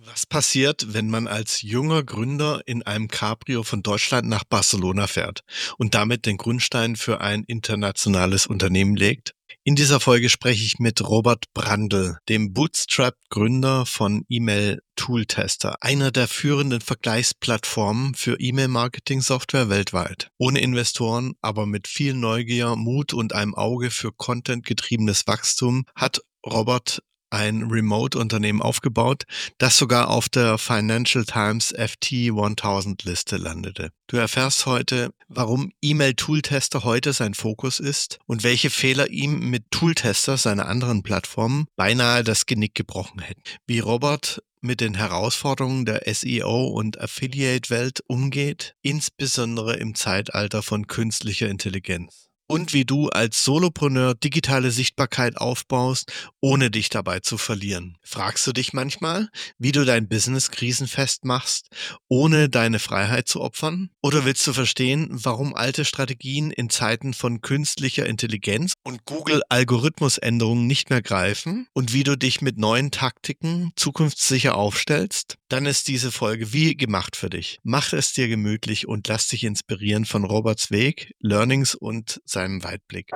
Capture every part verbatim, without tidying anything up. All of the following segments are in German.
Was passiert, wenn man als junger Gründer in einem Cabrio von Deutschland nach Barcelona fährt und damit den Grundstein für ein internationales Unternehmen legt? In dieser Folge spreche ich mit Robert Brandl, dem Bootstrap-Gründer von E-Mail Tooltester, einer der führenden Vergleichsplattformen für E-Mail-Marketing-Software weltweit. Ohne Investoren, aber mit viel Neugier, Mut und einem Auge für Content-getriebenes Wachstum hat Robert ein Remote-Unternehmen aufgebaut, das sogar auf der Financial Times F T tausend Liste landete. Du erfährst heute, warum E-Mail Tooltester heute sein Fokus ist und welche Fehler ihm mit Tooltester, seiner anderen Plattformen, beinahe das Genick gebrochen hätten. Wie Robert mit den Herausforderungen der S E O- und Affiliate-Welt umgeht, insbesondere im Zeitalter von künstlicher Intelligenz. Und wie du als Solopreneur digitale Sichtbarkeit aufbaust, ohne dich dabei zu verlieren. Fragst du dich manchmal, wie du dein Business krisenfest machst, ohne deine Freiheit zu opfern? Oder willst du verstehen, warum alte Strategien in Zeiten von künstlicher Intelligenz und Google-Algorithmusänderungen nicht mehr greifen? Und wie du dich mit neuen Taktiken zukunftssicher aufstellst? Dann ist diese Folge wie gemacht für dich. Mach es dir gemütlich und lass dich inspirieren von Roberts Weg, Learnings und seinem Weitblick.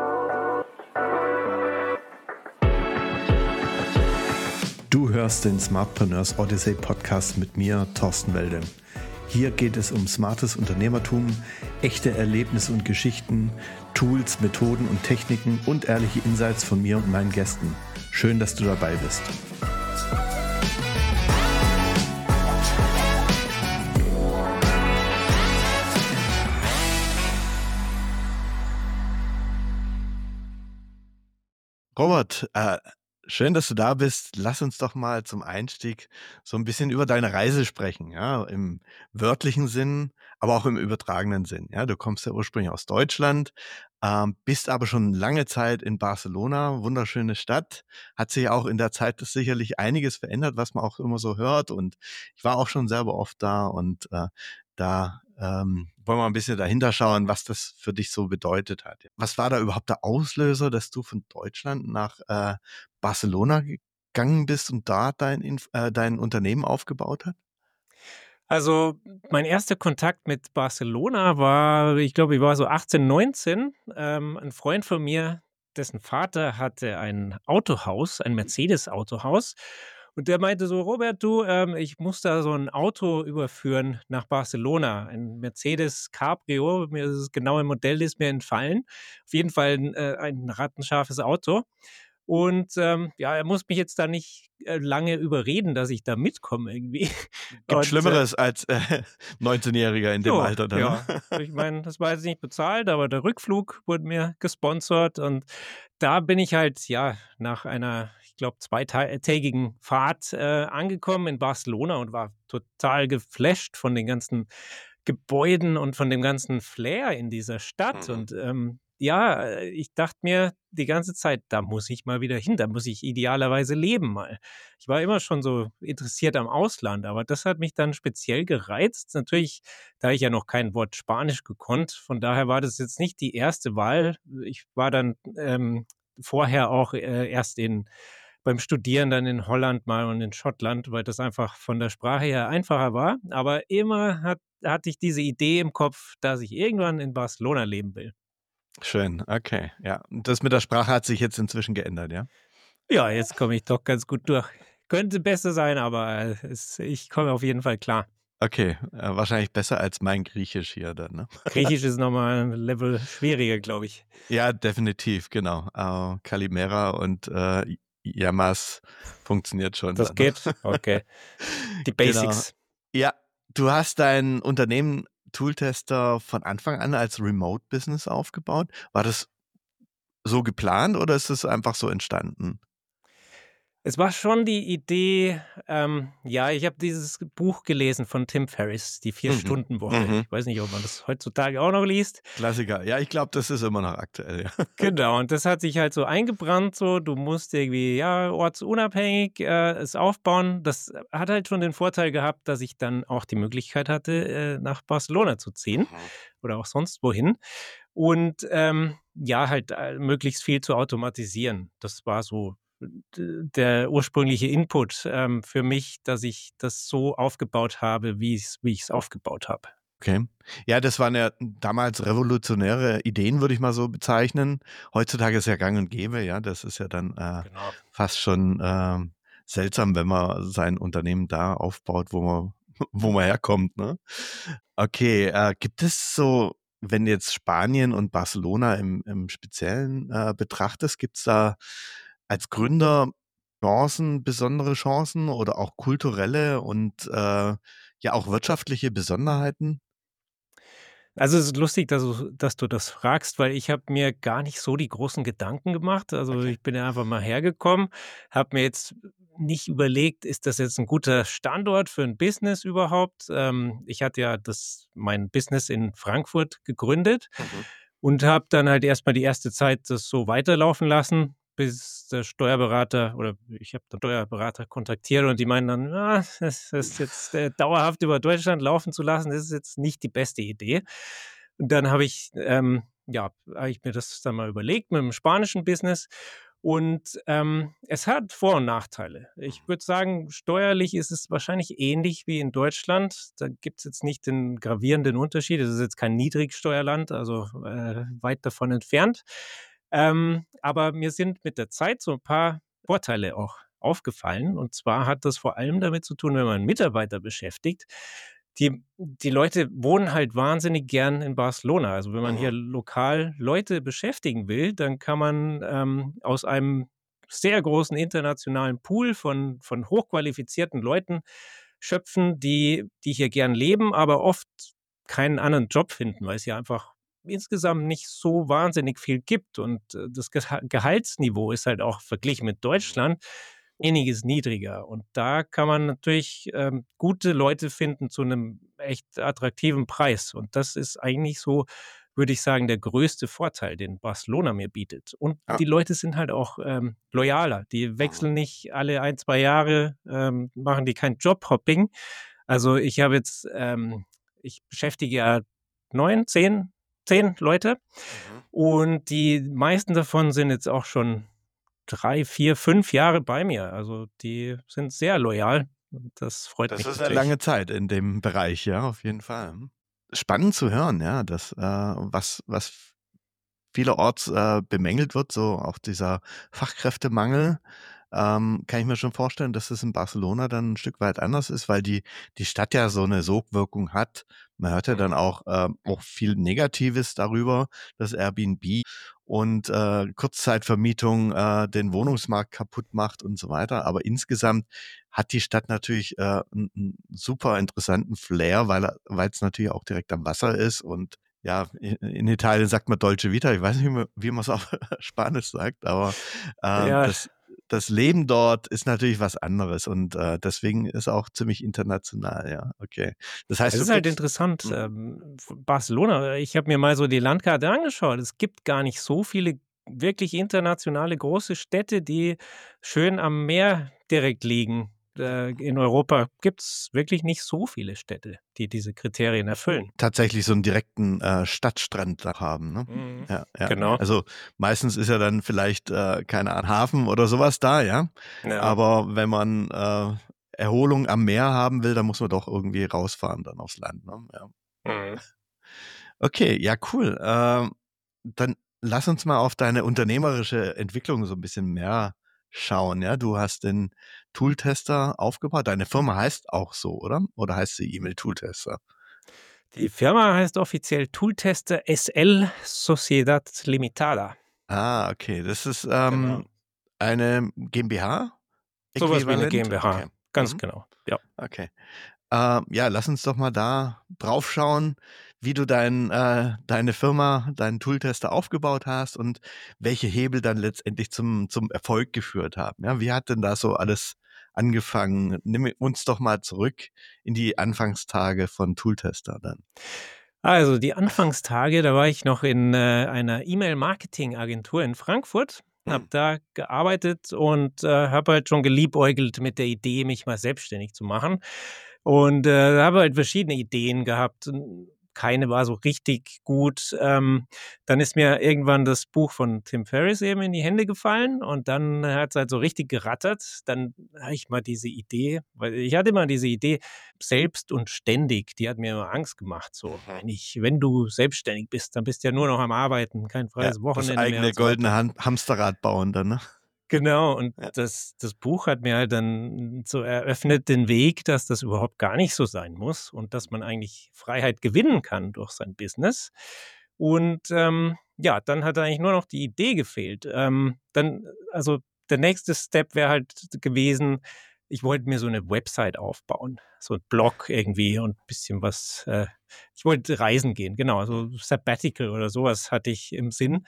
Du hörst den Smartpreneurs Odyssey Podcast mit mir, Thorsten Welde. Hier geht es um smartes Unternehmertum, echte Erlebnisse und Geschichten, Tools, Methoden und Techniken und ehrliche Insights von mir und meinen Gästen. Schön, dass du dabei bist. Robert, äh, schön, dass du da bist. Lass uns doch mal zum Einstieg so ein bisschen über deine Reise sprechen, ja, im wörtlichen Sinn, aber auch im übertragenen Sinn. Ja, du kommst ja ursprünglich aus Deutschland, ähm, bist aber schon lange Zeit in Barcelona, wunderschöne Stadt. Hat sich auch in der Zeit sicherlich einiges verändert, was man auch immer so hört. Und ich war auch schon selber oft da und äh, da ähm, wollen wir ein bisschen dahinter schauen, was das für dich so bedeutet hat. Was war da überhaupt der Auslöser, dass du von Deutschland nach äh, Barcelona gegangen bist und da dein, Inf- äh, dein Unternehmen aufgebaut hast? Also, mein erster Kontakt mit Barcelona war, ich glaube, ich war so achtzehn, neunzehn. Ähm, ein Freund von mir, dessen Vater hatte ein Autohaus, ein Mercedes-Autohaus. Und der meinte so: Robert, du, ähm, ich muss da so ein Auto überführen nach Barcelona. Ein Mercedes Cabrio, mir ist das genaue Modell ist mir entfallen. Auf jeden Fall ein, äh, ein rattenscharfes Auto. Und ähm, ja, er muss mich jetzt da nicht äh, lange überreden, dass ich da mitkomme irgendwie. Gibt Und äh, Schlimmeres als äh, neunzehnjähriger in dem ja, Alter dann, ja. ne? Ich meine, das war jetzt nicht bezahlt, aber der Rückflug wurde mir gesponsert und da bin ich halt, ja, nach einer, ich glaube, zweitägigen Fahrt äh, angekommen in Barcelona und war total geflasht von den ganzen Gebäuden und von dem ganzen Flair in dieser Stadt. Mhm. Und ähm, ja, äh, ich dachte mir die ganze Zeit, da muss ich mal wieder hin, da muss ich idealerweise leben mal. Ich war immer schon so interessiert am Ausland, aber das hat mich dann speziell gereizt. Natürlich, da ich ja noch kein Wort Spanisch gekonnt, von daher war das jetzt nicht die erste Wahl. Ich war dann ähm, vorher auch äh, erst in beim Studieren dann in Holland mal und in Schottland, weil das einfach von der Sprache her einfacher war. Aber immer hat, hatte ich diese Idee im Kopf, dass ich irgendwann in Barcelona leben will. Schön, okay, ja. Und das mit der Sprache hat sich jetzt inzwischen geändert, ja? Ja, jetzt komme ich doch ganz gut durch. Könnte besser sein, aber es, ich komme auf jeden Fall klar. Okay, äh, wahrscheinlich besser als mein Griechisch hier dann, ne? Griechisch ist nochmal ein Level schwieriger, glaube ich. Ja, definitiv, genau. Äh, Kalimera und äh, Yamas funktioniert schon Das dann, ne? geht? Okay. Die Genau. Basics. Ja, du hast dein Unternehmen Tooltester von Anfang an als Remote-Business aufgebaut. War das so geplant oder ist es einfach so entstanden? Es war schon die Idee, ähm, ja, ich habe dieses Buch gelesen von Tim Ferriss, die Mhm. Vier-Stunden-Woche. Mhm. Ich weiß nicht, ob man das heutzutage auch noch liest. Klassiker. Ja, ich glaube, das ist immer noch aktuell, ja. Genau, und das hat sich halt so eingebrannt, so, du musst irgendwie, ja, ortsunabhängig äh, es aufbauen. Das hat halt schon den Vorteil gehabt, dass ich dann auch die Möglichkeit hatte, äh, nach Barcelona zu ziehen oder auch sonst wohin. Und ähm, ja, halt äh, möglichst viel zu automatisieren. Das war so der ursprüngliche Input ähm, für mich, dass ich das so aufgebaut habe, wie ich es wie ich es aufgebaut habe. Okay. Ja, das waren ja damals revolutionäre Ideen, würde ich mal so bezeichnen. Heutzutage ist ja gang und gäbe, ja. Das ist ja dann äh, Genau. fast schon äh, seltsam, wenn man sein Unternehmen da aufbaut, wo man, wo man herkommt, ne? Okay, äh, gibt es so, wenn du jetzt Spanien und Barcelona im, im Speziellen äh, betrachtest, gibt es da als Gründer Chancen, besondere Chancen oder auch kulturelle und äh, ja auch wirtschaftliche Besonderheiten? Also, es ist lustig, dass du dass du das fragst, weil ich habe mir gar nicht so die großen Gedanken gemacht. Also, Okay. ich bin ja einfach mal hergekommen, habe mir jetzt nicht überlegt, ist das jetzt ein guter Standort für ein Business überhaupt? Ähm, ich hatte ja das mein Business in Frankfurt gegründet Mhm. und habe dann halt erst mal die erste Zeit das so weiterlaufen lassen, bis der Steuerberater oder ich habe den Steuerberater kontaktiert und die meinen dann: „Ah, das ist jetzt, äh, dauerhaft über Deutschland laufen zu lassen, das ist jetzt nicht die beste Idee.“ Und dann habe ich, ähm ja, habe ich mir das dann mal überlegt mit dem spanischen Business und, ähm, es hat Vor und Nachteile. Ich würde sagen, steuerlich ist es wahrscheinlich ähnlich wie in Deutschland. Da gibt es jetzt nicht den gravierenden Unterschied. Es ist jetzt kein Niedrigsteuerland, also, äh, weit davon entfernt. Ähm, aber mir sind mit der Zeit so ein paar Vorteile auch aufgefallen. Und zwar hat das vor allem damit zu tun, wenn man Mitarbeiter beschäftigt. Die die Leute wohnen halt wahnsinnig gern in Barcelona. Also, wenn man hier Mhm. lokal Leute beschäftigen will, dann kann man, ähm, aus einem sehr großen internationalen Pool von von hochqualifizierten Leuten schöpfen, die die hier gern leben, aber oft keinen anderen Job finden, weil es ja einfach insgesamt nicht so wahnsinnig viel gibt und, äh, das Geha Gehaltsniveau ist halt auch verglichen mit Deutschland einiges niedriger. Und da kann man natürlich, ähm, gute Leute finden zu einem echt attraktiven Preis. Und das ist eigentlich so, würde ich sagen, der größte Vorteil, den Barcelona mir bietet. Und Ja. die Leute sind halt auch, ähm, loyaler. Die Mhm. wechseln nicht alle ein zwei Jahre, ähm, machen die kein Jobhopping. Also, ich habe jetzt, ähm ich beschäftige ja neun, zehn zehn Leute Mhm. und die meisten davon sind jetzt auch schon drei, vier, fünf Jahre bei mir. Also, die sind sehr loyal und das freut Das mich ist eine natürlich. lange Zeit in dem Bereich, ja, auf jeden Fall. Spannend zu hören, ja, dass, äh, was was vielerorts, äh, bemängelt wird, so auch dieser Fachkräftemangel, ähm, kann ich mir schon vorstellen, dass es in Barcelona dann ein Stück weit anders ist, weil die die Stadt ja so eine Sogwirkung hat. Man hört ja dann Mhm. auch, ähm, auch viel Negatives darüber, dass Airbnb und, äh, Kurzzeitvermietung, äh, den Wohnungsmarkt kaputt macht und so weiter. Aber insgesamt hat die Stadt natürlich, äh, 'n 'n super interessanten Flair, weil er weil's natürlich auch direkt am Wasser ist und ja, in in Italien sagt man Dolce Vita. Ich weiß nicht, wie man wie man's auf Spanisch sagt, aber, ähm, Ja, das das Leben dort ist natürlich was anderes und, äh, deswegen ist auch ziemlich international, ja, okay. Das heißt, es du ist halt kriegst interessant, mhm, ähm, v Barcelona, ich habe mir mal so die Landkarte angeschaut. Es gibt gar nicht so viele wirklich internationale große Städte, die schön am Meer direkt liegen. Äh, in Europa gibt's wirklich nicht so viele Städte, die diese Kriterien erfüllen. tatsächlich so 'n direkten, äh, Stadtstrand da haben, ne? Mhm. Ja, ja. Genau, Also, meistens ist ja dann vielleicht, äh, keine Ahnung, Hafen oder so was da, ja? ja. Aber wenn man, äh, Erholung am Meer haben will, dann muss man doch irgendwie rausfahren dann aufs Land, ne? Ja. Mhm. Okay, ja, cool. Ähm, dann lass uns mal auf deine unternehmerische Entwicklung so ein bisschen mehr schauen, ja? Du hast den Tooltester aufgebaut. Deine Firma heißt auch so, oder? Oder heißt sie E-Mail Tooltester? Die Firma heißt offiziell Tooltester S L Sociedad Limitada. Ah, okay. Das ist, Genau. ähm, eine GmbH So was wie 'ne äquivalent? Okay. GmbH, ganz Mhm. genau, ja. Okay. Ähm, ja, lass uns doch mal da drauf schauen, wie du dein, äh, deine Firma, deinen Tooltester aufgebaut hast und welche Hebel dann letztendlich zum, zum Erfolg geführt haben. Ja, wie hat denn da so alles angefangen? Nimm uns doch mal zurück in die Anfangstage von Tooltester dann. Also, die Anfangstage, da war ich noch in, äh, einer E-Mail-Marketing-Agentur in Frankfurt, habe Hm. da gearbeitet und, äh, habe halt schon geliebäugelt mit der Idee, mich mal selbstständig zu machen und, äh, habe halt verschiedene Ideen gehabt. Hm, keine war so richtig gut. Ähm, dann ist mir irgendwann das Buch von Tim Ferriss eben in die Hände gefallen und dann hat es halt so richtig gerattert. Dann habe ich mal diese Idee, weil ich hatte immer diese Idee, selbst und ständig, die hat mir immer Angst gemacht. So, wenn ich, wenn du selbstständig bist, dann bist du ja nur noch am Arbeiten, kein freies Ja, Wochenende das mehr. eigene und so weiter. goldene Ham- Hamsterrad bauen dann, ne? Genau, und Ja. das, das Buch hat mir halt dann so eröffnet den Weg, dass das überhaupt gar nicht so sein muss und dass man eigentlich Freiheit gewinnen kann durch sein Business. Und ähm, ja, dann hat eigentlich nur noch die Idee gefehlt. Ähm, dann, also der nächste Step wäre halt gewesen, ich wollte mir so eine Website aufbauen, so ein Blog irgendwie und ein bisschen was, äh, ich wollte reisen gehen, genau, so Sabbatical oder sowas hatte ich im Sinn.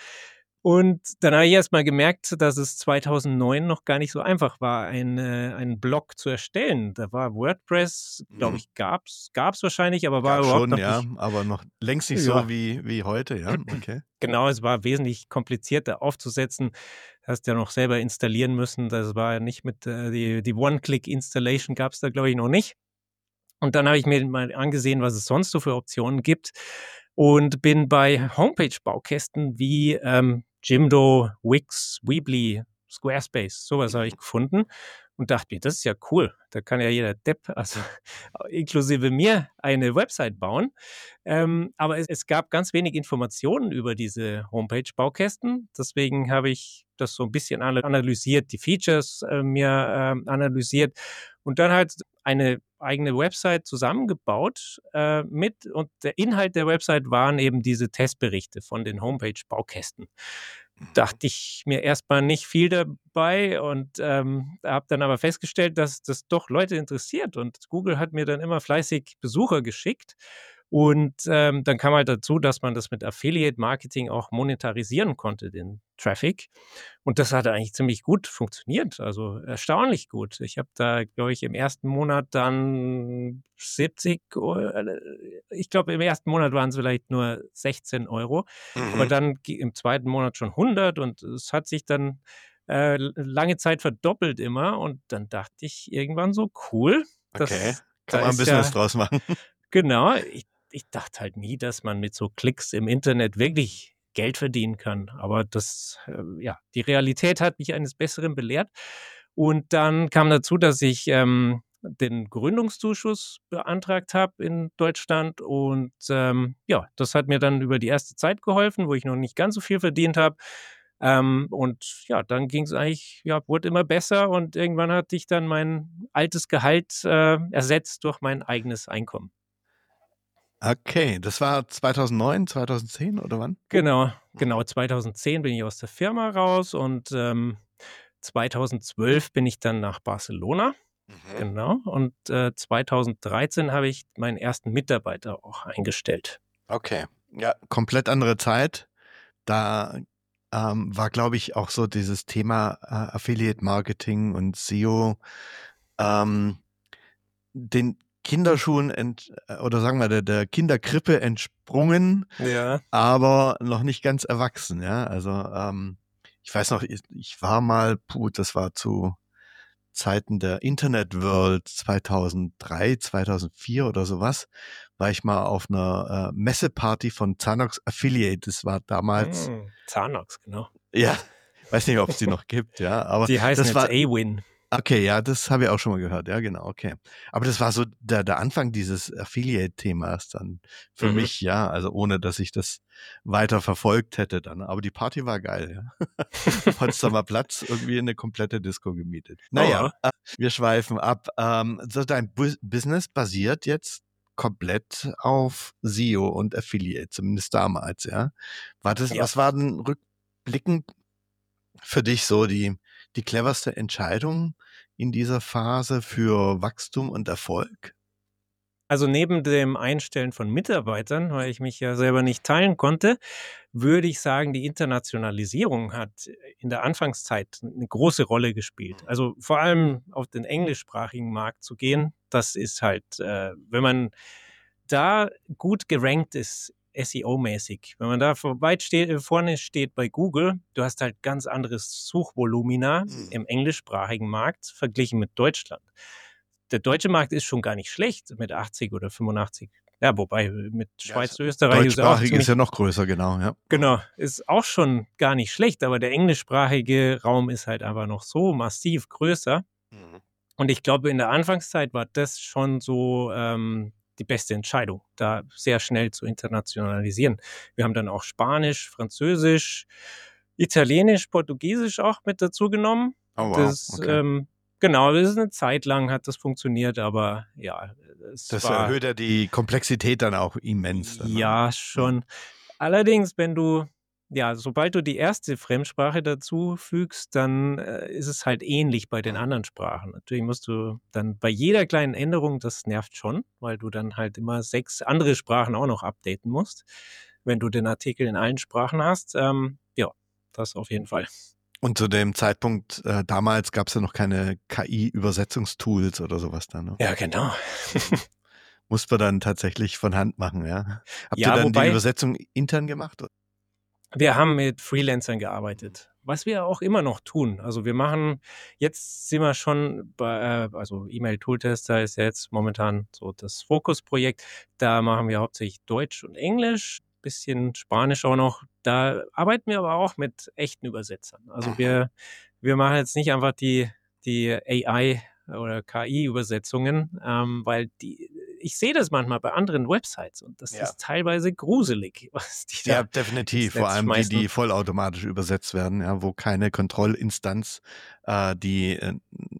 Und dann habe ich erst mal gemerkt, dass es zweitausendneun noch gar nicht so einfach war, ein, äh, einen Blog zu erstellen. Da war WordPress, glaube ich, gab's, gab's wahrscheinlich, aber war Gab überhaupt schon, noch ja, nicht. aber noch längst nicht Ja. so wie, wie heute, ja, okay. Genau, es war wesentlich komplizierter aufzusetzen. Hast ja noch selber installieren müssen. Das war ja nicht mit, äh, die, die One-Click-Installation gab es da, glaube ich, noch nicht. Und dann habe ich mir mal angesehen, was es sonst so für Optionen gibt und bin bei Homepage-Baukästen wie ähm, Jimdo, Wix, Weebly, Squarespace, sowas habe ich gefunden und dachte mir, das ist ja cool. Da kann ja jeder Depp, also inklusive mir, eine Website bauen. Ähm, aber es, es gab ganz wenig Informationen über diese Homepage-Baukästen. Deswegen habe ich das so ein bisschen analysiert, die Features äh, mir äh, analysiert und dann halt eine eigene Website zusammengebaut äh, mit und der Inhalt der Website waren eben diese Testberichte von den Homepage-Baukästen. Dachte ich mir erstmal nicht viel dabei und ähm, habe dann aber festgestellt, dass das doch Leute interessiert und Google hat mir dann immer fleißig Besucher geschickt und ähm, dann kam halt dazu, dass man das mit Affiliate-Marketing auch monetarisieren konnte, den Traffic. Und das hat eigentlich ziemlich gut funktioniert, also erstaunlich gut. Ich habe da, glaube ich, im ersten Monat dann siebzig, ich glaube, im ersten Monat waren es vielleicht nur sechzehn Euro, Mhm. aber dann im zweiten Monat schon hundert und es hat sich dann äh, lange Zeit verdoppelt immer und dann dachte ich irgendwann so, cool. Das, Okay, da kann man ein ist Business ja, draus machen. genau, ich, ich dachte halt nie, dass man mit so Klicks im Internet wirklich Geld verdienen kann. Aber das, äh, ja, die Realität hat mich eines Besseren belehrt. Und dann kam dazu, dass ich ähm, den Gründungszuschuss beantragt habe in Deutschland. Und ähm, ja, das hat mir dann über die erste Zeit geholfen, wo ich noch nicht ganz so viel verdient habe. Ähm, und ja, dann ging es eigentlich, ja, wurde immer besser und irgendwann hatte ich dann mein altes Gehalt äh, ersetzt durch mein eigenes Einkommen. Okay, das war zweitausendneun, zweitausendzehn oder wann? Genau, genau. zweitausendzehn bin ich aus der Firma raus und ähm, zweitausendzwölf bin ich dann nach Barcelona. Mhm. Genau. Und äh, zweitausenddreizehn habe ich meinen ersten Mitarbeiter auch eingestellt. Okay, ja, komplett andere Zeit. Da ähm, war, glaube ich, auch so dieses Thema äh, Affiliate Marketing und S E O ähm, den Kinderschuhen ent, oder sagen wir der, der Kinderkrippe entsprungen, Ja. aber noch nicht ganz erwachsen. Ja, also ähm, ich weiß noch, ich, ich war mal, puh, das war zu Zeiten der Internet World zweitausenddrei, zweitausendvier oder sowas, war ich mal auf einer äh, Messeparty von Zanox Affiliate. Das war damals, Hm, Zanox, genau. ja, weiß nicht, ob es die noch gibt, ja, aber Die heißen das jetzt war, A-Win. okay, ja, das habe ich auch schon mal gehört, ja, genau, okay. Aber das war so der, der Anfang dieses Affiliate-Themas dann für Mhm. mich, ja, also ohne, dass ich das weiter verfolgt hätte dann. Aber die Party war geil, ja. Potsdamer Platz, irgendwie eine komplette Disco gemietet. Naja, Oh. äh, wir schweifen ab. Ähm, so dein Bu- Business basiert jetzt komplett auf S E O und Affiliate, zumindest damals, ja. War das, Ja. was war denn rückblickend für dich so die, die cleverste Entscheidung in dieser Phase für Wachstum und Erfolg? Also neben dem Einstellen von Mitarbeitern, weil ich mich ja selber nicht teilen konnte, würde ich sagen, die Internationalisierung hat in der Anfangszeit eine große Rolle gespielt. Also vor allem auf den englischsprachigen Markt zu gehen, das ist halt, äh, wenn man da gut gerankt ist, S E O-mäßig, wenn man da weit steht, vorne steht bei Google, du hast halt ganz anderes Suchvolumina Mhm. im englischsprachigen Markt verglichen mit Deutschland. Der deutsche Markt ist schon gar nicht schlecht mit achtzig oder fünfundachtzig Ja, wobei mit Ja, Schweiz, also Österreich ist auch deutschsprachig ziemlich, ist ja noch größer, genau, ja. genau, ist auch schon gar nicht schlecht, aber der englischsprachige Raum ist halt einfach noch so massiv größer. Mhm. Und ich glaube, in der Anfangszeit war das schon so ähm, die beste Entscheidung, da sehr schnell zu internationalisieren. Wir haben dann auch Spanisch, Französisch, Italienisch, Portugiesisch auch mit dazu genommen. Oh wow, Das, okay. ähm, genau, das ist eine Zeit lang hat das funktioniert, aber ja, es Das war, erhöht ja die Komplexität dann auch immens. Dann, ne? ja, Mhm. schon. Allerdings, wenn du, ja, sobald du die erste Fremdsprache dazu fügst, dann äh, ist es halt ähnlich bei den Mhm. anderen Sprachen. Natürlich musst du dann bei jeder kleinen Änderung, das nervt schon, weil du dann halt immer sechs andere Sprachen auch noch updaten musst, wenn du den Artikel in allen Sprachen hast. Ähm, ja, das auf jeden Fall. Und zu dem Zeitpunkt, äh, damals gab es ja noch keine K I-Übersetzungstools oder sowas da, ne? Ja, genau. Musste man dann tatsächlich von Hand machen, ja. Habt ihr Ja, dann die wobei, Übersetzung intern gemacht? wir haben mit Freelancern gearbeitet, was wir auch immer noch tun. Also wir machen, jetzt sind wir schon bei, äh, also E-Mail-Tooltester ist ja jetzt momentan so das Fokusprojekt. Da machen wir hauptsächlich Deutsch und Englisch, bisschen Spanisch auch noch. Da arbeiten wir aber auch mit echten Übersetzern. Also Mhm. wir, wir machen jetzt nicht einfach die, die A I oder K I-Übersetzungen, ähm, weil die, ich sehe das manchmal bei anderen Websites und das Ja. ist teilweise gruselig, was die da Ja, definitiv. ins Vor Netz allem die, schmeißen. die vollautomatisch übersetzt werden, ja, wo keine Kontrollinstanz äh, die äh,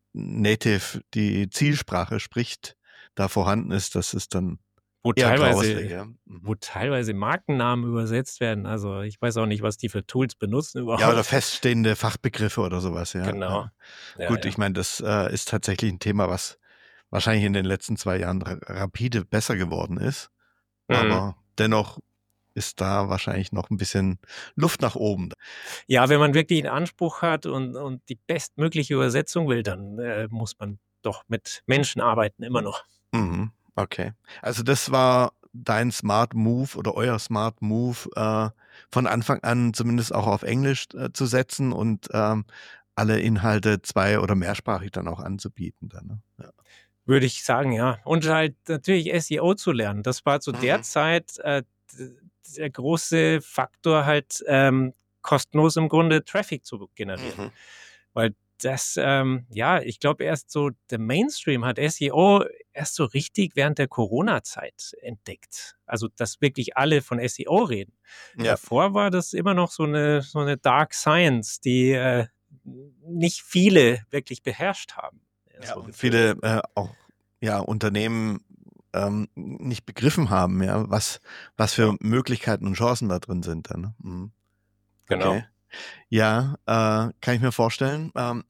Native, die Zielsprache spricht, da vorhanden ist. Das ist dann Wo eher teilweise, grauslich, ja. Mhm. wo teilweise Markennamen übersetzt werden. Also ich weiß auch nicht, was die für Tools benutzen überhaupt. Ja, oder feststehende Fachbegriffe oder sowas, ja. Genau. Ja. Ja, Gut, ja. ich meine, das äh, ist tatsächlich ein Thema, was wahrscheinlich in den letzten zwei Jahren ra- rapide besser geworden ist. Mhm. Aber dennoch ist da wahrscheinlich noch ein bisschen Luft nach oben. Ja, wenn man wirklich einen Anspruch hat und, und die bestmögliche Übersetzung will, dann äh, muss man doch mit Menschen arbeiten, immer noch. Mhm, okay. Also das war dein Smart Move oder euer Smart Move, äh, von Anfang an zumindest auch auf Englisch äh, zu setzen und ähm, alle Inhalte zwei- oder mehrsprachig dann auch anzubieten. Dann, ne? Ja. Würde ich sagen, ja. Und halt natürlich S E O zu lernen. Das war zu der Mhm. Zeit äh, d- der große Faktor, halt ähm, kostenlos im Grunde Traffic zu generieren. Mhm. Weil das, ähm, ja, ich glaube erst so, der Mainstream hat S E O erst so richtig während der Corona-Zeit entdeckt. Also, dass wirklich alle von S E O reden. Ja. Davor war das immer noch so eine, so eine Dark Science, die äh, nicht viele wirklich beherrscht haben. Ja, So und gefühlt. viele äh, auch ja, Unternehmen ähm, nicht begriffen haben, ja, was, was für Ja. Möglichkeiten und Chancen da drin sind. Dann, ne? Mhm. Genau. Okay. Ja, äh, kann ich mir vorstellen. Ähm,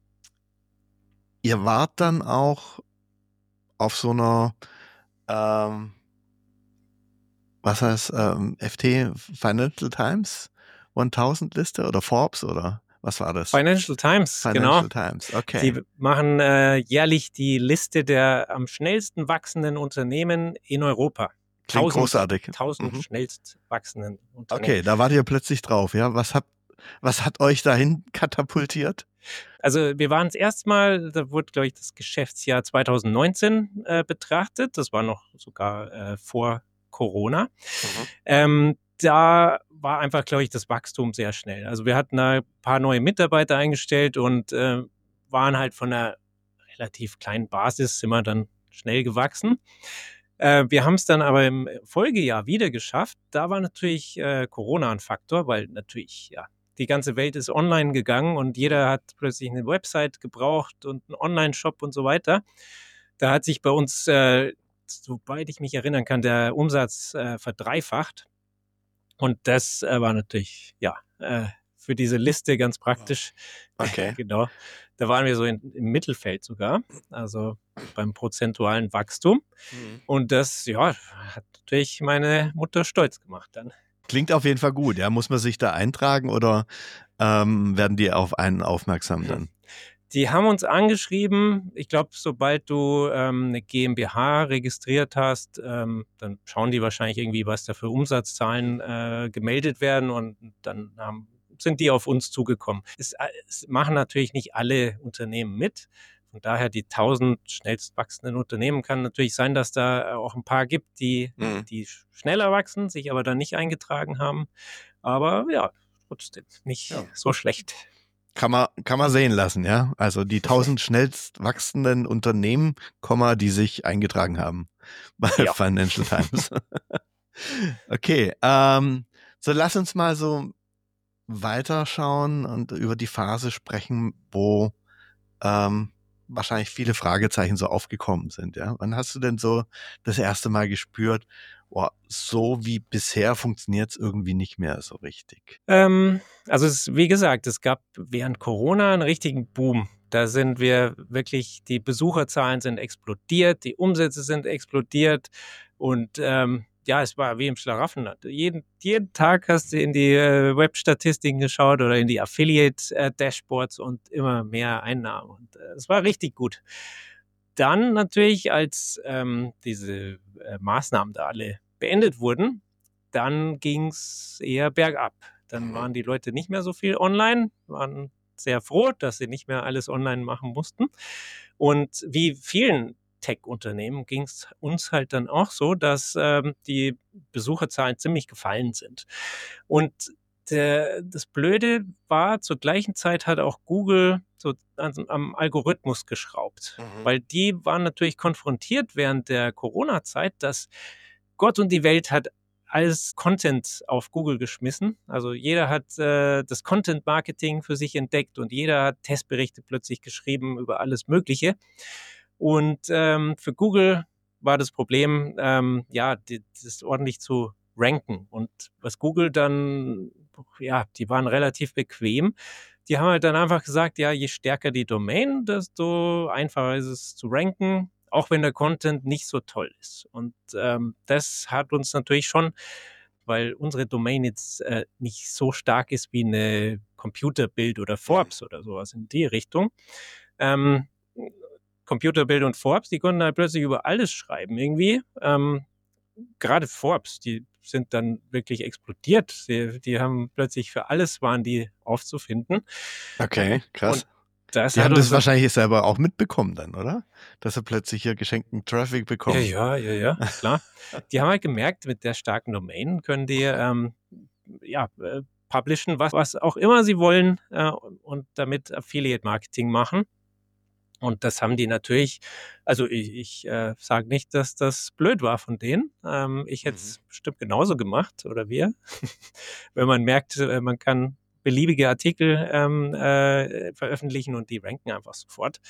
ihr wart dann auch auf so einer, ähm, was heißt, ähm, F T Financial Times tausend Liste oder Forbes oder was war das? Financial Times, Financial genau. Times, okay. Die machen äh, jährlich die Liste der am schnellsten wachsenden Unternehmen in Europa. Klingt Tausend, großartig. tausend Mhm. schnellst wachsenden Unternehmen. Okay, da wart ihr plötzlich drauf, ja? Was habt, was hat euch dahin katapultiert? Also wir waren es erstmal, da wurde, glaube ich, das Geschäftsjahr zwanzig neunzehn äh, betrachtet. Das war noch sogar äh, vor Corona. Mhm. Ähm, da war einfach, glaube ich, das Wachstum sehr schnell. Also wir hatten da ein paar neue Mitarbeiter eingestellt und äh, waren halt von einer relativ kleinen Basis, sind wir dann schnell gewachsen. Äh, wir haben es dann aber im Folgejahr wieder geschafft. Da war natürlich äh, Corona ein Faktor, weil natürlich, ja, die ganze Welt ist online gegangen und jeder hat plötzlich eine Website gebraucht und einen Online-Shop und so weiter. Da hat sich bei uns, äh, soweit ich mich erinnern kann, der Umsatz äh, verdreifacht. Und das äh, war natürlich, ja, äh, für diese Liste ganz praktisch. Okay. Genau. Da waren wir so in, im Mittelfeld sogar, also beim prozentualen Wachstum. Mhm. Und das, ja, hat natürlich meine Mutter stolz gemacht dann. Klingt auf jeden Fall gut, ja. Muss man sich da eintragen oder ähm, werden die auf einen aufmerksam dann? Die haben uns angeschrieben, ich glaube, sobald du ähm, eine GmbH registriert hast, ähm, dann schauen die wahrscheinlich irgendwie, was da für Umsatzzahlen äh, gemeldet werden und dann haben, sind die auf uns zugekommen. Es, es machen natürlich nicht alle Unternehmen mit, von daher die tausend schnellst wachsenden Unternehmen kann natürlich sein, dass da auch ein paar gibt, die, Mhm. die schneller wachsen, sich aber dann nicht eingetragen haben. Aber ja, trotzdem nicht Ja. so schlecht. Kann man, kann man sehen lassen, ja. Also die tausend schnellst wachsenden Unternehmen, Komma, die sich eingetragen haben bei Ja. Financial Times. Okay, ähm, so lass uns mal so weiterschauen und über die Phase sprechen, wo ähm, wahrscheinlich viele Fragezeichen so aufgekommen sind, ja. Wann hast du denn so das erste Mal gespürt, oh, so wie bisher funktioniert es irgendwie nicht mehr so richtig? Ähm, also es, wie gesagt, es gab während Corona einen richtigen Boom. Da sind wir wirklich, die Besucherzahlen sind explodiert, die Umsätze sind explodiert und ähm, ja, es war wie im Schlaraffenland. Jeden, jeden Tag hast du in die äh, Web-Statistiken geschaut oder in die Affiliate-Dashboards und immer mehr Einnahmen. Und äh, es war richtig gut. Dann natürlich, als ähm, diese äh, Maßnahmen da alle beendet wurden, dann ging es eher bergab. Dann waren die Leute nicht mehr so viel online, waren sehr froh, dass sie nicht mehr alles online machen mussten. Und wie vielen Tech-Unternehmen ging es uns halt dann auch so, dass ähm, die Besucherzahlen ziemlich gefallen sind. Und der, das Blöde war, zur gleichen Zeit hat auch Google so an, am Algorithmus geschraubt, Mhm. weil die waren natürlich konfrontiert während der Corona-Zeit, dass Gott und die Welt hat alles Content auf Google geschmissen. Also jeder hat äh, das Content-Marketing für sich entdeckt und jeder hat Testberichte plötzlich geschrieben über alles Mögliche. Und ähm, für Google war das Problem, ähm, ja, die, das ordentlich zu ranken. Und was Google dann, ja, die waren relativ bequem. Die haben halt dann einfach gesagt, ja, je stärker die Domain, desto einfacher ist es zu ranken, auch wenn der Content nicht so toll ist. Und ähm, das hat uns natürlich schon, weil unsere Domain jetzt äh, nicht so stark ist wie eine Computerbild oder Forbes oder sowas in die Richtung. Ähm, Computerbild und Forbes, die konnten halt plötzlich über alles schreiben irgendwie. Ähm, gerade Forbes, die sind dann wirklich explodiert. Die, die haben plötzlich für alles waren die aufzufinden. Okay, krass. Und das Die hat haben das uns wahrscheinlich selber auch mitbekommen dann, oder? Dass sie plötzlich hier geschenkten Traffic Ja, bekommen. ja, ja, ja, klar. Die haben halt gemerkt, mit der starken Domain können die ähm, ja, äh, publishen, was, was auch immer sie wollen äh, und damit Affiliate-Marketing machen. Und das haben die natürlich, also ich, ich äh, sage nicht, dass das blöd war von denen. Ähm, ich hätte es bestimmt genauso gemacht oder wir. Wenn man merkt, äh, man kann beliebige Artikel ähm, äh, veröffentlichen und die ranken einfach sofort.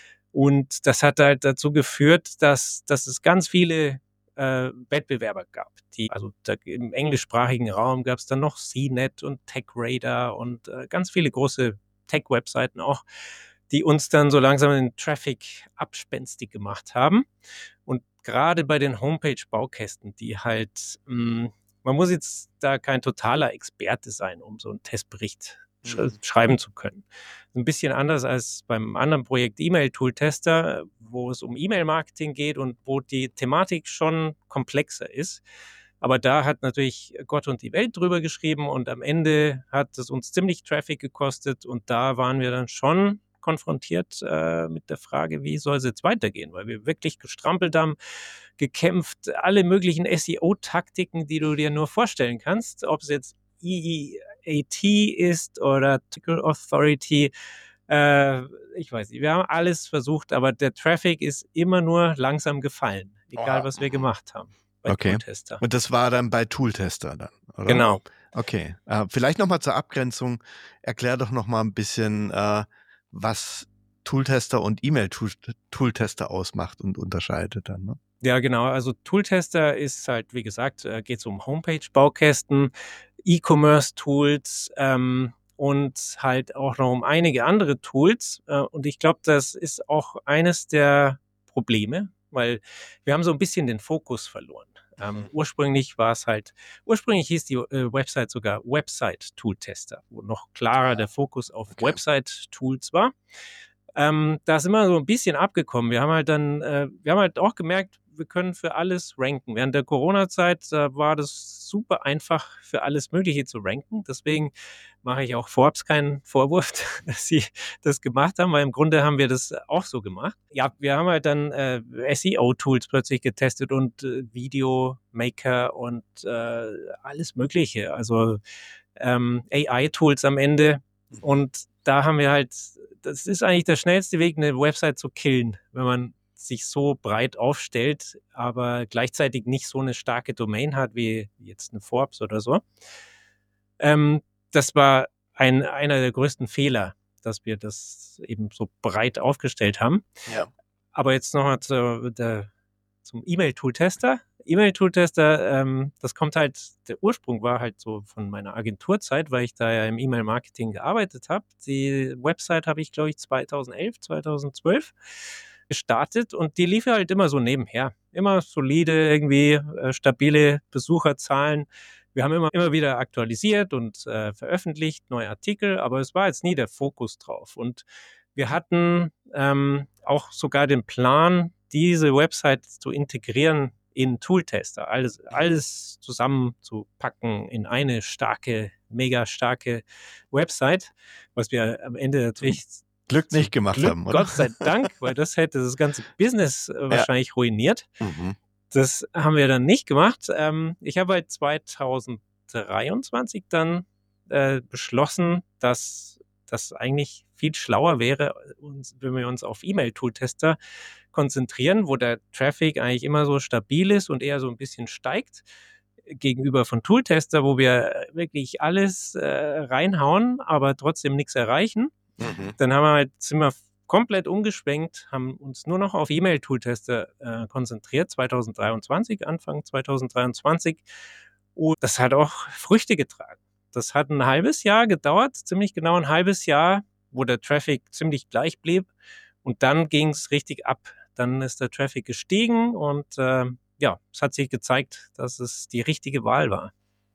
Und das hat halt dazu geführt, dass, dass es ganz viele äh, Wettbewerber gab. Die, also da, im englischsprachigen Raum gab es dann noch C net und TechRadar und äh, ganz viele große Tech-Webseiten auch, die uns dann so langsam den Traffic abspenstig gemacht haben. Und gerade bei den Homepage-Baukästen, die halt, mh, man muss jetzt da kein totaler Experte sein, um so einen Testbericht sch Mhm. schreiben zu können. Ein bisschen anders als beim anderen Projekt E-Mail-Tool-Tester, wo es um E-Mail-Marketing geht und wo die Thematik schon komplexer ist. Aber da hat natürlich Gott und die Welt drüber geschrieben und am Ende hat es uns ziemlich Traffic gekostet und da waren wir dann schon konfrontiert äh, mit der Frage, wie soll es jetzt weitergehen, weil wir wirklich gestrampelt haben, gekämpft, alle möglichen S E O-Taktiken, die du dir nur vorstellen kannst, ob es jetzt E E A T ist oder Article Authority, äh, ich weiß nicht, wir haben alles versucht, aber der Traffic ist immer nur langsam gefallen, egal Oha. was wir gemacht haben bei Okay. Tooltester. Und das war dann bei Tooltester dann, oder? Genau. Okay. Äh, vielleicht nochmal zur Abgrenzung. Erklär doch nochmal ein bisschen, äh, was Tooltester und E-Mail-Tooltester ausmacht und unterscheidet dann, ne? Ja, genau. Also Tooltester ist halt, wie gesagt, äh, geht es um Homepage-Baukästen, E-Commerce-Tools ähm, und halt auch noch um einige andere Tools. Äh, und ich glaube, das ist auch eines der Probleme, weil wir haben so ein bisschen den Fokus verloren. Ähm, Mhm. ursprünglich war es halt, ursprünglich hieß die äh, Website sogar Website-Tool-Tester, wo noch klarer der Fokus auf Okay. Website-Tools war. Ähm, da sind wir so ein bisschen abgekommen. Wir haben halt dann, äh, wir haben halt auch gemerkt, wir können für alles ranken. Während der Corona-Zeit äh, war das super einfach, für alles Mögliche zu ranken. Deswegen mache ich auch Forbes keinen Vorwurf, dass sie das gemacht haben, weil im Grunde haben wir das auch so gemacht. Ja, wir haben halt dann äh, S E O-Tools plötzlich getestet und äh, Videomaker und äh, alles Mögliche. Also ähm, A I-Tools am Ende. Und da haben wir halt, das ist eigentlich der schnellste Weg, eine Website zu killen, wenn man sich so breit aufstellt, aber gleichzeitig nicht so eine starke Domain hat wie jetzt eine Forbes oder so. Ähm, das war ein, einer der größten Fehler, dass wir das eben so breit aufgestellt haben. Ja. Aber jetzt nochmal zu, der, zum E-Mail-Tool-Tester. E-Mail-Tool-Tester, ähm, das kommt halt, der Ursprung war halt so von meiner Agenturzeit, weil ich da ja im E-Mail-Marketing gearbeitet habe. Die Website habe ich, glaube ich, zweitausendelf, zweitausendzwölf gestartet und die lief ja halt immer so nebenher. Immer solide, irgendwie äh, stabile Besucherzahlen. Wir haben immer, immer wieder aktualisiert und äh, veröffentlicht, neue Artikel, aber es war jetzt nie der Fokus drauf. Und wir hatten ähm, auch sogar den Plan, diese Website zu integrieren in Tooltester, alles, alles zusammenzupacken in eine starke, mega starke Website, was wir am Ende natürlich Glück nicht gemacht Glück, haben, oder? Gott sei Dank, weil das hätte das ganze Business äh, wahrscheinlich ja. ruiniert. Mhm. Das haben wir dann nicht gemacht. Ähm, ich habe halt zweitausenddreiundzwanzig dann äh, beschlossen, dass das eigentlich viel schlauer wäre, uns, wenn wir uns auf E-Mail-Tool-Tester konzentrieren, wo der Traffic eigentlich immer so stabil ist und eher so ein bisschen steigt, gegenüber von Tool-Tester, wo wir wirklich alles äh, reinhauen, aber trotzdem nichts erreichen. Mhm. Dann haben wir halt, sind wir komplett umgeschwenkt, haben uns nur noch auf E-Mail-Tool-Tester äh, konzentriert, zweitausenddreiundzwanzig, Anfang zweitausenddreiundzwanzig. Und das hat auch Früchte getragen. Das hat ein halbes Jahr gedauert, ziemlich genau ein halbes Jahr, wo der Traffic ziemlich gleich blieb. Und dann ging es richtig ab. Dann ist der Traffic gestiegen und äh, ja, es hat sich gezeigt, dass es die richtige Wahl war.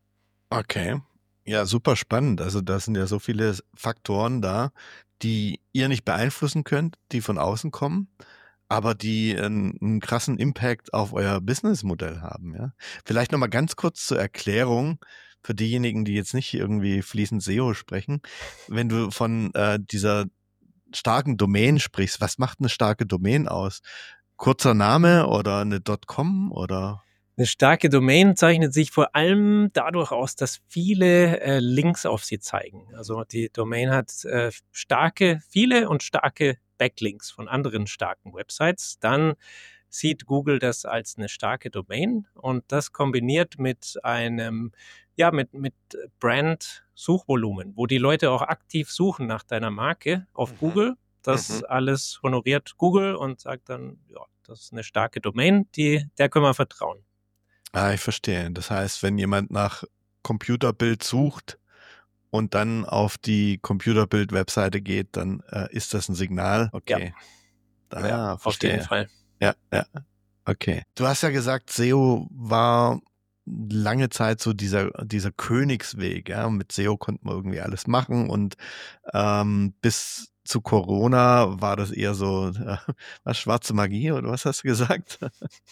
Okay. Ja, super spannend. Also da sind ja so viele Faktoren da, die ihr nicht beeinflussen könnt, die von außen kommen, aber die einen, einen krassen Impact auf euer Businessmodell haben. Ja? Vielleicht nochmal ganz kurz zur Erklärung für diejenigen, die jetzt nicht irgendwie fließend S E O sprechen. Wenn du von äh, dieser starken Domain sprichst, was macht eine starke Domain aus? Kurzer Name oder eine .com oder... Eine starke Domain zeichnet sich vor allem dadurch aus, dass viele äh, Links auf sie zeigen. Also die Domain hat äh, starke, viele und starke Backlinks von anderen starken Websites. Dann sieht Google das als eine starke Domain und das kombiniert mit einem, ja, mit, mit Brand-Suchvolumen, wo die Leute auch aktiv suchen nach deiner Marke auf mhm. Google. Das mhm. alles honoriert Google und sagt dann, ja, das ist eine starke Domain, die, der können wir vertrauen. Ah, ich verstehe. Das heißt, wenn jemand nach Computerbild sucht und dann auf die Computerbild-Webseite geht, dann äh, ist das ein Signal. Okay. Ja, ja verstehe. Auf jeden Fall. Ja, ja. Okay. Du hast ja gesagt, S E O war lange Zeit so dieser dieser Königsweg. Ja, mit S E O konnte man irgendwie alles machen und ähm, bis zu Corona war das eher so äh, was schwarze Magie oder was hast du gesagt?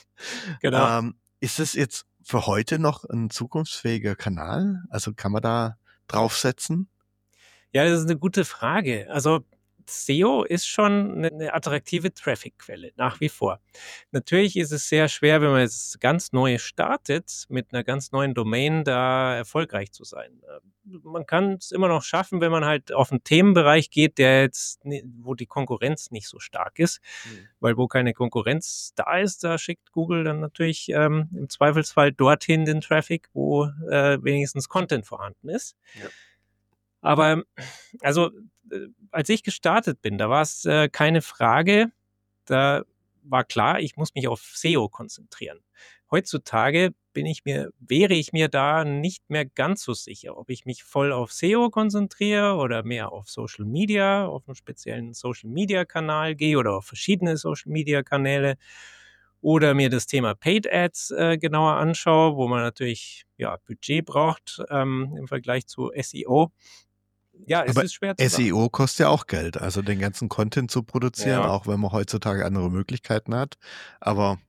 Genau. ähm, Ist es jetzt für heute noch ein zukunftsfähiger Kanal? Also kann man da draufsetzen? Ja, das ist eine gute Frage. Also S E O ist schon eine attraktive Traffic-Quelle, nach wie vor. Natürlich ist es sehr schwer, wenn man jetzt ganz neu startet, mit einer ganz neuen Domain da erfolgreich zu sein. Man kann es immer noch schaffen, wenn man halt auf einen Themenbereich geht, der jetzt, wo die Konkurrenz nicht so stark ist. Mhm. Weil wo keine Konkurrenz da ist, da schickt Google dann natürlich ähm, im Zweifelsfall dorthin den Traffic, wo äh, wenigstens Content vorhanden ist. Ja. Aber also als ich gestartet bin, da war es äh, keine Frage, da war klar, ich muss mich auf S E O konzentrieren. Heutzutage bin ich mir, wäre ich mir da nicht mehr ganz so sicher, ob ich mich voll auf S E O konzentriere oder mehr auf Social Media, auf einen speziellen Social Media Kanal gehe oder auf verschiedene Social Media Kanäle oder mir das Thema Paid Ads äh, genauer anschaue, wo man natürlich ja Budget braucht ähm, im Vergleich zu S E O. Ja, es Aber ist schwer zu S E O sagen. Kostet ja auch Geld, also den ganzen Content zu produzieren, Ja. auch wenn man heutzutage andere Möglichkeiten hat. Aber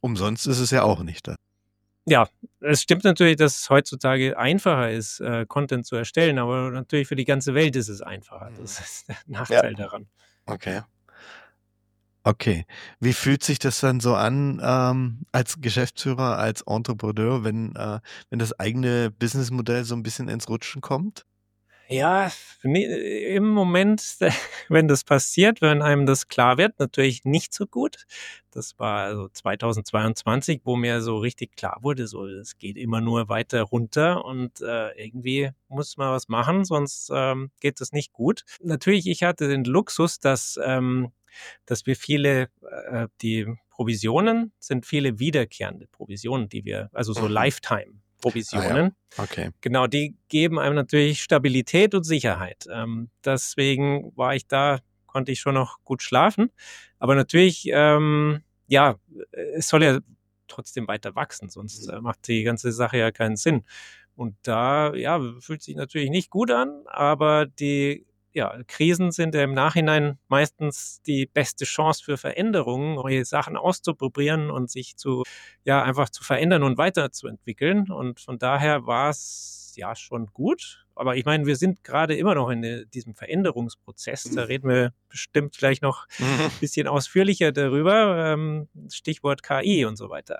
umsonst ist es ja auch nicht da. Ja, es stimmt natürlich, dass es heutzutage einfacher ist, äh, Content zu erstellen, aber natürlich für die ganze Welt ist es einfacher. Das ist der Nachteil ja. daran. Okay. Okay. Wie fühlt sich das dann so an ähm, als Geschäftsführer, als Entrepreneur, wenn, äh, wenn das eigene Businessmodell so ein bisschen ins Rutschen kommt? Ja, nee, im Moment, wenn das passiert, wenn einem das klar wird, natürlich nicht so gut. Das war also zweitausendzweiundzwanzig, wo mir so richtig klar wurde, so es geht immer nur weiter runter und äh, irgendwie muss man was machen, sonst ähm, geht es nicht gut. Natürlich, ich hatte den Luxus, dass ähm, dass wir viele, äh, die Provisionen sind viele wiederkehrende Provisionen, die wir, also so Mhm. Lifetime-Provisionen. Ah, ja. Okay. Genau, die geben einem natürlich Stabilität und Sicherheit. Ähm, deswegen war ich da, konnte ich schon noch gut schlafen. Aber natürlich, ähm, ja, es soll ja trotzdem weiter wachsen, sonst äh, macht die ganze Sache ja keinen Sinn. Und da, ja, fühlt sich natürlich nicht gut an, aber die ja, Krisen sind ja im Nachhinein meistens die beste Chance für Veränderungen, neue Sachen auszuprobieren und sich zu, ja, einfach zu verändern und weiterzuentwickeln. Und von daher war es ja schon gut. Aber ich meine, wir sind gerade immer noch in diesem Veränderungsprozess. Da reden wir bestimmt gleich noch ein bisschen ausführlicher darüber. Ähm, Stichwort K I und so weiter.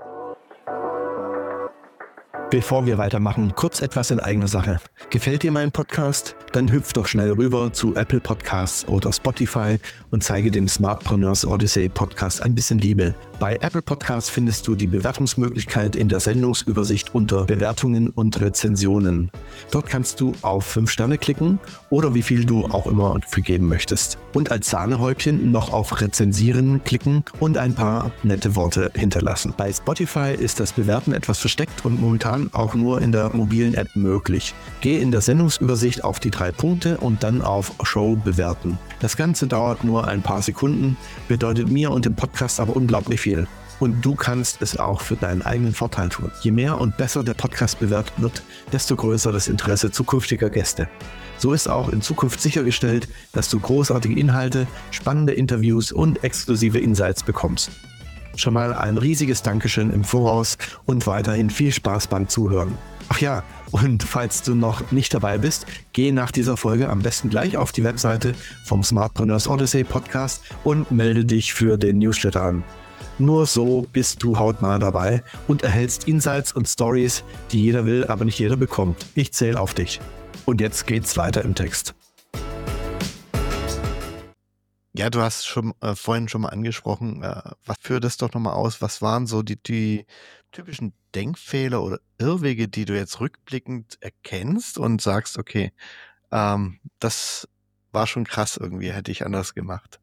Bevor wir weitermachen, kurz etwas in eigener Sache. Gefällt dir mein Podcast? Dann hüpf doch schnell rüber zu Apple Podcasts oder Spotify und zeige dem Smartpreneurs Odyssey Podcast ein bisschen Liebe. Bei Apple Podcasts findest du die Bewertungsmöglichkeit in der Sendungsübersicht unter Bewertungen und Rezensionen. Dort kannst du auf fünf Sterne klicken oder wie viel du auch immer vergeben möchtest. Und als Sahnehäubchen noch auf Rezensieren klicken und ein paar nette Worte hinterlassen. Bei Spotify ist das Bewerten etwas versteckt und momentan auch nur in der mobilen App möglich. Geh in der Sendungsübersicht auf die drei Punkte und dann auf Show bewerten. Das Ganze dauert nur ein paar Sekunden, bedeutet mir und dem Podcast aber unglaublich viel. Und du kannst es auch für deinen eigenen Vorteil tun. Je mehr und besser der Podcast bewertet wird, desto größer das Interesse zukünftiger Gäste. So ist auch in Zukunft sichergestellt, dass du großartige Inhalte, spannende Interviews und exklusive Insights bekommst. Schon mal ein riesiges Dankeschön im Voraus und weiterhin viel Spaß beim Zuhören. Ach ja, und falls du noch nicht dabei bist, geh nach dieser Folge am besten gleich auf die Webseite vom Smartpreneurs Odyssey Podcast und melde dich für den Newsletter an. Nur so bist du hautnah dabei und erhältst Insights und Stories, die jeder will, aber nicht jeder bekommt. Ich zähle auf dich. Und jetzt geht's weiter im Text. Ja, du hast schon äh, vorhin schon mal angesprochen, äh, was führ das doch nochmal aus, was waren so die, die typischen Denkfehler oder Irrwege, die du jetzt rückblickend erkennst und sagst, okay, ähm, das war schon krass irgendwie, hätte ich anders gemacht.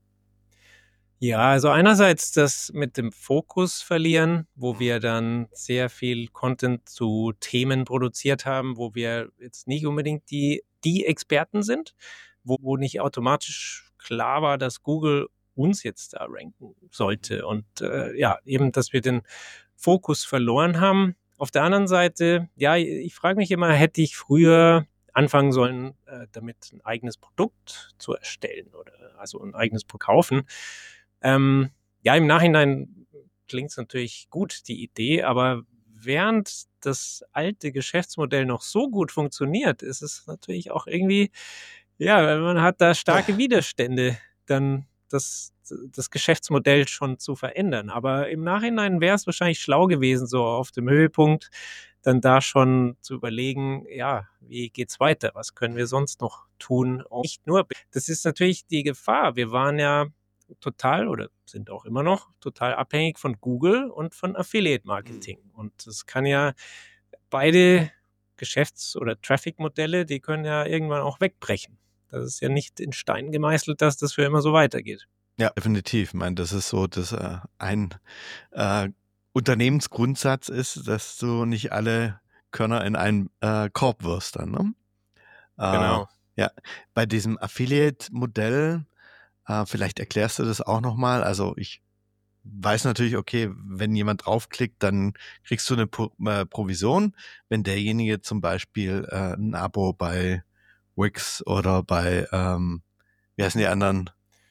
Ja, also einerseits das mit dem Fokus verlieren, wo wir dann sehr viel Content zu Themen produziert haben, wo wir jetzt nicht unbedingt die, die Experten sind, wo, wo nicht automatisch klar war, dass Google uns jetzt da ranken sollte. Und äh, ja, eben, dass wir den Fokus verloren haben. Auf der anderen Seite, ja, ich frage mich immer, hätte ich früher anfangen sollen, äh, damit ein eigenes Produkt zu erstellen oder also ein eigenes Produkt kaufen. Ähm, ja, im Nachhinein klingt es natürlich gut, die Idee, aber während das alte Geschäftsmodell noch so gut funktioniert, ist es natürlich auch irgendwie, ja, man hat da starke Widerstände, dann das, das Geschäftsmodell schon zu verändern. Aber im Nachhinein wäre es wahrscheinlich schlau gewesen, so auf dem Höhepunkt, dann da schon zu überlegen, ja, wie geht's weiter? Was können wir sonst noch tun? Und nicht nur, das ist natürlich die Gefahr. Wir waren ja total oder sind auch immer noch total abhängig von Google und von Affiliate Marketing. Und das kann ja beide Geschäfts- oder Traffic-Modelle, die können ja irgendwann auch wegbrechen. Das ist ja nicht in Stein gemeißelt, dass das für immer so weitergeht. Ja, definitiv. Ich meine, das ist so, dass äh, ein äh, Unternehmensgrundsatz ist, dass du nicht alle Körner in einen äh, Korb wirfst dann, ne? Äh, Genau. Ja, bei diesem Affiliate-Modell, äh, vielleicht erklärst du das auch nochmal. Also ich weiß natürlich, okay, wenn jemand draufklickt, dann kriegst du eine Pro- äh, Provision. Wenn derjenige zum Beispiel äh, ein Abo bei Wix oder bei, ähm, wie heißen die anderen?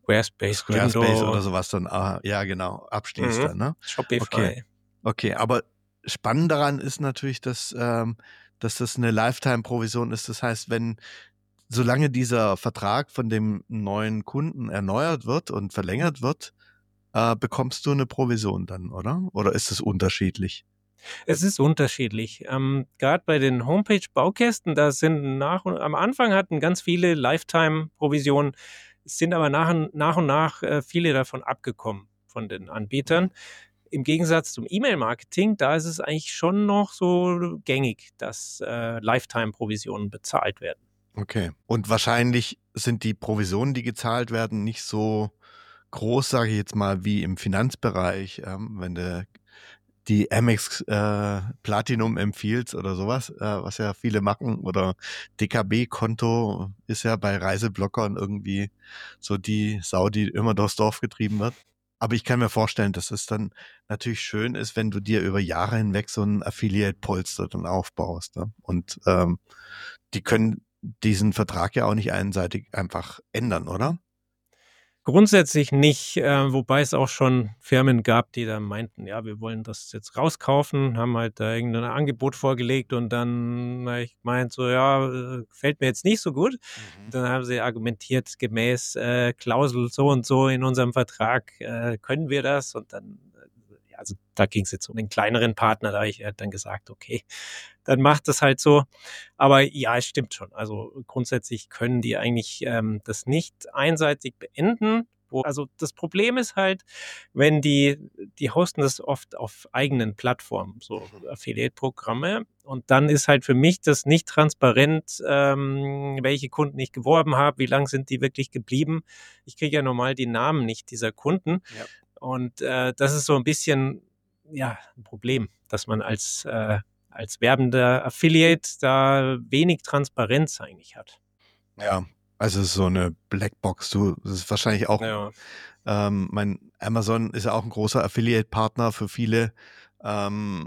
Squarespace, Squarespace Jimdo. oder sowas dann, ah, ja genau, abschließt Mhm. dann, ne? Shopify. Okay. Okay, aber spannend daran ist natürlich, dass, ähm, dass das eine Lifetime-Provision ist. Das heißt, wenn, solange dieser Vertrag von dem neuen Kunden erneuert wird und verlängert wird, äh, bekommst du eine Provision dann, oder? Oder ist es unterschiedlich? Es ist unterschiedlich. Ähm, Gerade bei den Homepage-Baukästen, da sind nach und am Anfang hatten ganz viele Lifetime-Provisionen, es sind aber nach und nach, und nach äh, viele davon abgekommen von den Anbietern. Im Gegensatz zum E-Mail-Marketing, da ist es eigentlich schon noch so gängig, dass äh, Lifetime-Provisionen bezahlt werden. Okay. Und wahrscheinlich sind die Provisionen, die gezahlt werden, nicht so groß, sage ich jetzt mal, wie im Finanzbereich, ähm, wenn du die Amex äh, Platinum empfiehlst oder sowas, äh, was ja viele machen, oder D K B-Konto ist ja bei Reiseblockern irgendwie so die Sau, die immer durchs Dorf getrieben wird. Aber ich kann mir vorstellen, dass es dann natürlich schön ist, wenn du dir über Jahre hinweg so ein Affiliate-Polster dann aufbaust. Ne? Und ähm, die können diesen Vertrag ja auch nicht einseitig einfach ändern, oder? Grundsätzlich nicht, äh, wobei es auch schon Firmen gab, die da meinten, ja, wir wollen das jetzt rauskaufen, haben halt da irgendein Angebot vorgelegt und dann habe ich gemeint, so, ja, äh, gefällt mir jetzt nicht so gut. Mhm. Dann haben sie argumentiert, gemäß äh, Klausel so und so in unserem Vertrag äh, können wir das, und dann, äh, ja, also da ging es jetzt um den kleineren Partner, da habe ich halt dann gesagt, okay, dann macht es halt so. Aber ja, es stimmt schon. Also grundsätzlich können die eigentlich ähm, das nicht einseitig beenden. Wo, also das Problem ist halt, wenn die, die hosten das oft auf eigenen Plattformen, so Affiliate-Programme. Und dann ist halt für mich das nicht transparent, ähm, welche Kunden ich geworben habe, wie lange sind die wirklich geblieben. Ich kriege ja normal die Namen nicht dieser Kunden. Ja. Und äh, das ist so ein bisschen, ja, ein Problem, dass man als äh, als werbender Affiliate da wenig Transparenz eigentlich hat. Ja, also es ist so eine Blackbox. Du, das ist wahrscheinlich auch, Ja. ähm, mein Amazon ist ja auch ein großer Affiliate-Partner für viele, ähm,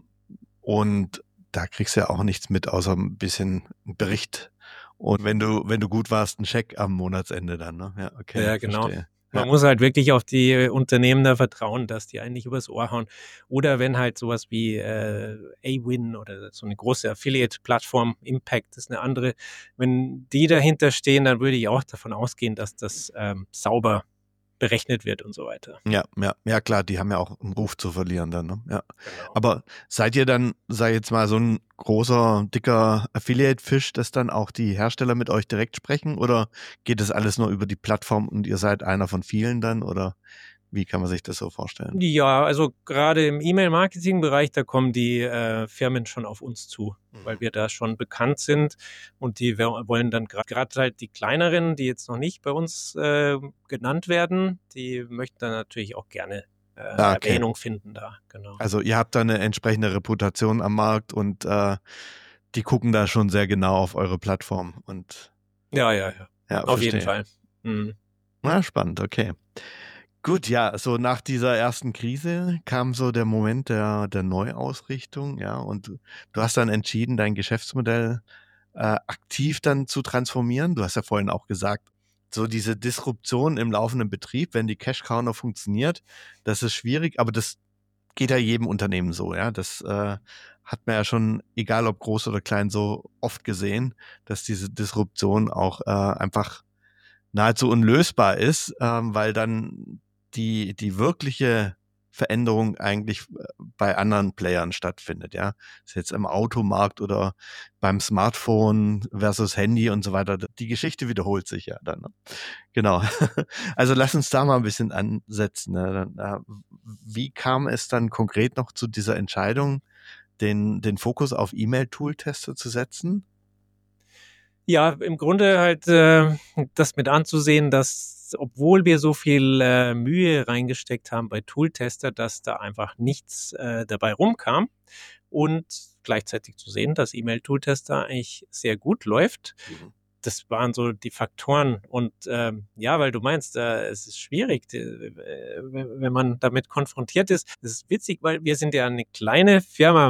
und da kriegst du ja auch nichts mit, außer ein bisschen Bericht. Und wenn du, wenn du gut warst, ein Scheck am Monatsende dann, ne? Ja, okay, Ja, genau. verstehe. Man Ja. muss halt wirklich auf die Unternehmen da vertrauen, dass die eigentlich übers Ohr hauen. Oder wenn halt sowas wie äh, A-Win oder so eine große Affiliate-Plattform, Impact ist eine andere, wenn die dahinter stehen, dann würde ich auch davon ausgehen, dass das ähm, sauber berechnet wird und so weiter. Ja, ja, ja klar, die haben ja auch einen Ruf zu verlieren dann, ne? Ja. Genau. Aber seid ihr dann, sei jetzt mal so ein großer, dicker Affiliate-Fisch, dass dann auch die Hersteller mit euch direkt sprechen, oder geht das alles nur über die Plattform und ihr seid einer von vielen dann, oder wie kann man sich das so vorstellen? Ja, also gerade im E-Mail-Marketing-Bereich, da kommen die äh, Firmen schon auf uns zu, Mhm. weil wir da schon bekannt sind, und die wir wollen dann gerade grad halt die kleineren, die jetzt noch nicht bei uns äh, genannt werden, die möchten dann natürlich auch gerne äh, Ah, okay. Erwähnung finden da, genau. Also ihr habt da eine entsprechende Reputation am Markt und äh, die gucken da schon sehr genau auf eure Plattform und Ja, ja, ja, ja, auf jeden verstehe. Fall. Mhm. Na, spannend, okay. Gut, ja, so nach dieser ersten Krise kam so der Moment der, der Neuausrichtung, ja, und du, du hast dann entschieden, dein Geschäftsmodell äh, aktiv dann zu transformieren. Du hast ja vorhin auch gesagt, so diese Disruption im laufenden Betrieb, wenn die Cash Counter funktioniert, das ist schwierig, aber das geht ja jedem Unternehmen so, ja. Das äh, hat man ja schon, egal ob groß oder klein, so oft gesehen, dass diese Disruption auch äh, einfach nahezu unlösbar ist, ähm, weil dann die, die wirkliche Veränderung eigentlich bei anderen Playern stattfindet, ja. Ist jetzt im Automarkt oder beim Smartphone versus Handy und so weiter. Die Geschichte wiederholt sich ja dann. Ne? Genau. Also lass uns da mal ein bisschen ansetzen. Ne? Dann, äh, wie kam es dann konkret noch zu dieser Entscheidung, den, den Fokus auf E-Mail-Tool-Tester zu setzen? Ja, im Grunde halt äh, das mit anzusehen, dass obwohl wir so viel äh, Mühe reingesteckt haben bei Tooltester, dass da einfach nichts äh, dabei rumkam, und gleichzeitig zu sehen, dass E-Mail-Tooltester eigentlich sehr gut läuft. Mhm. Das waren so die Faktoren. Und ähm, ja, weil du meinst, äh, es ist schwierig, die, äh, wenn man damit konfrontiert ist. Das ist witzig, weil wir sind ja eine kleine Firma mit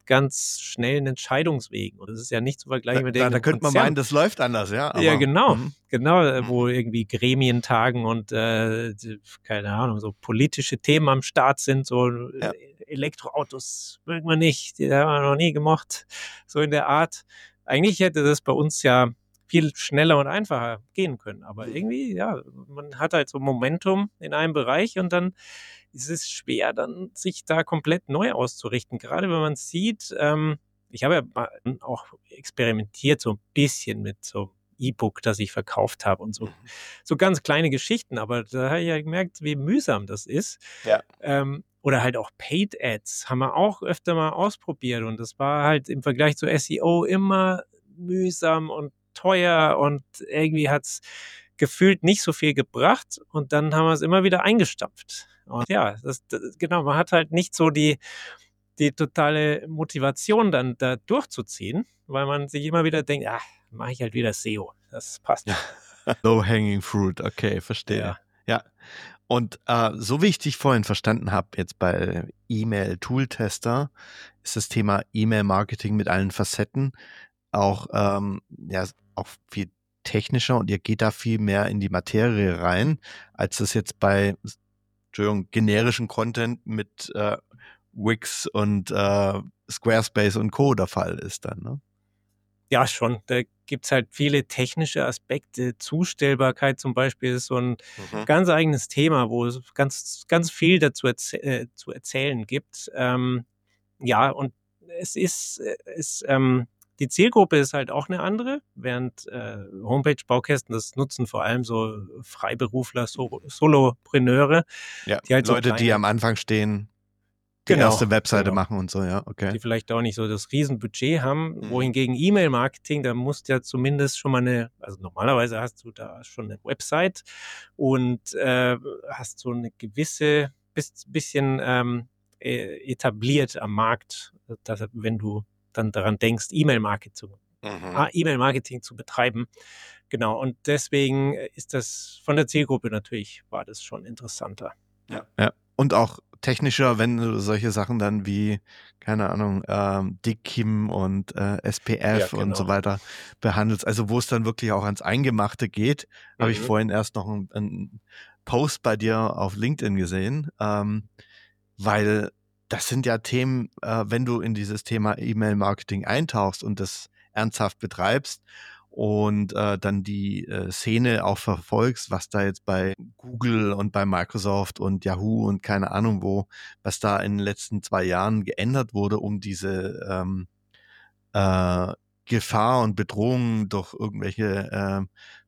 ganz schnellen Entscheidungswegen. Und das ist ja nicht zu vergleichen Da, mit da, irgendeinem da könnte man Konzern. meinen, das läuft anders, ja. Aber, Ja, genau, mhm. genau, äh, wo irgendwie Gremien tagen und äh, die- keine Ahnung, so politische Themen am Start sind, so Ja. Elektroautos mögen wir nicht, die haben wir noch nie gemocht, so in der Art. Eigentlich hätte das bei uns ja viel schneller und einfacher gehen können, aber irgendwie, ja, man hat halt so Momentum in einem Bereich und dann ist es schwer, dann sich da komplett neu auszurichten. Gerade wenn man sieht, ähm, ich habe ja mal auch experimentiert so ein bisschen mit so E-Book, das ich verkauft habe und so, so ganz kleine Geschichten, aber da habe ich ja gemerkt, wie mühsam das ist. Ja. Ähm, oder halt auch Paid Ads haben wir auch öfter mal ausprobiert und das war halt im Vergleich zu S E O immer mühsam und teuer und irgendwie hat's gefühlt nicht so viel gebracht und dann haben wir es immer wieder eingestampft. Und ja, das, das, genau, man hat halt nicht so die, die totale Motivation dann da durchzuziehen, weil man sich immer wieder denkt, ach, mache ich halt wieder S E O. Das passt. Low-hanging fruit, okay, verstehe. Ja. Ja. Und äh, so wie ich dich vorhin verstanden habe, jetzt bei E-Mail-Tool-Tester, ist das Thema E-Mail-Marketing mit allen Facetten auch, ähm, ja, auch viel technischer und ihr geht da viel mehr in die Materie rein, als das jetzt bei Entschuldigung, generischen Content mit äh, Wix und äh, Squarespace und Co. der Fall ist dann, ne? Ja, schon. Da gibt's halt viele technische Aspekte. Zustellbarkeit zum Beispiel ist so ein Mhm. ganz eigenes Thema, wo es ganz, ganz viel dazu erzäh äh, zu erzählen gibt. Ähm, ja, und es ist, äh, es, ähm, die Zielgruppe ist halt auch eine andere, während äh, Homepage-Baukästen, das nutzen vor allem so Freiberufler, so Solopreneure, Ja, die halt so Leute, die kleine- am Anfang stehen, die Genau, erste Webseite genau. machen und so, ja, okay. die vielleicht auch nicht so das Riesenbudget haben, Mhm. wohingegen E-Mail-Marketing, da musst du ja zumindest schon mal eine, also normalerweise hast du da schon eine Website und äh, hast so eine gewisse, bist bisschen ähm, äh, etabliert am Markt, dass, wenn du dann daran denkst, E-Mail-Marketing Mhm. ah, E-Mail-Marketing zu betreiben. Genau, und deswegen ist das von der Zielgruppe natürlich, war das schon interessanter. Ja. Ja. Und auch technischer, wenn du solche Sachen dann wie, keine Ahnung, ähm, Dickim und äh, S P F Ja, und so genau. weiter behandelst. Also wo es dann wirklich auch ans Eingemachte geht, habe ich Mhm. vorhin erst noch einen, einen Post bei dir auf LinkedIn gesehen, ähm, weil das sind ja Themen, äh, wenn du in dieses Thema E-Mail-Marketing eintauchst und das ernsthaft betreibst und äh, dann die äh, Szene auch verfolgst, was da jetzt bei Google und bei Microsoft und Yahoo und keine Ahnung wo, was da in den letzten zwei Jahren geändert wurde, um diese ähm, äh, Gefahr und Bedrohungen durch irgendwelche äh,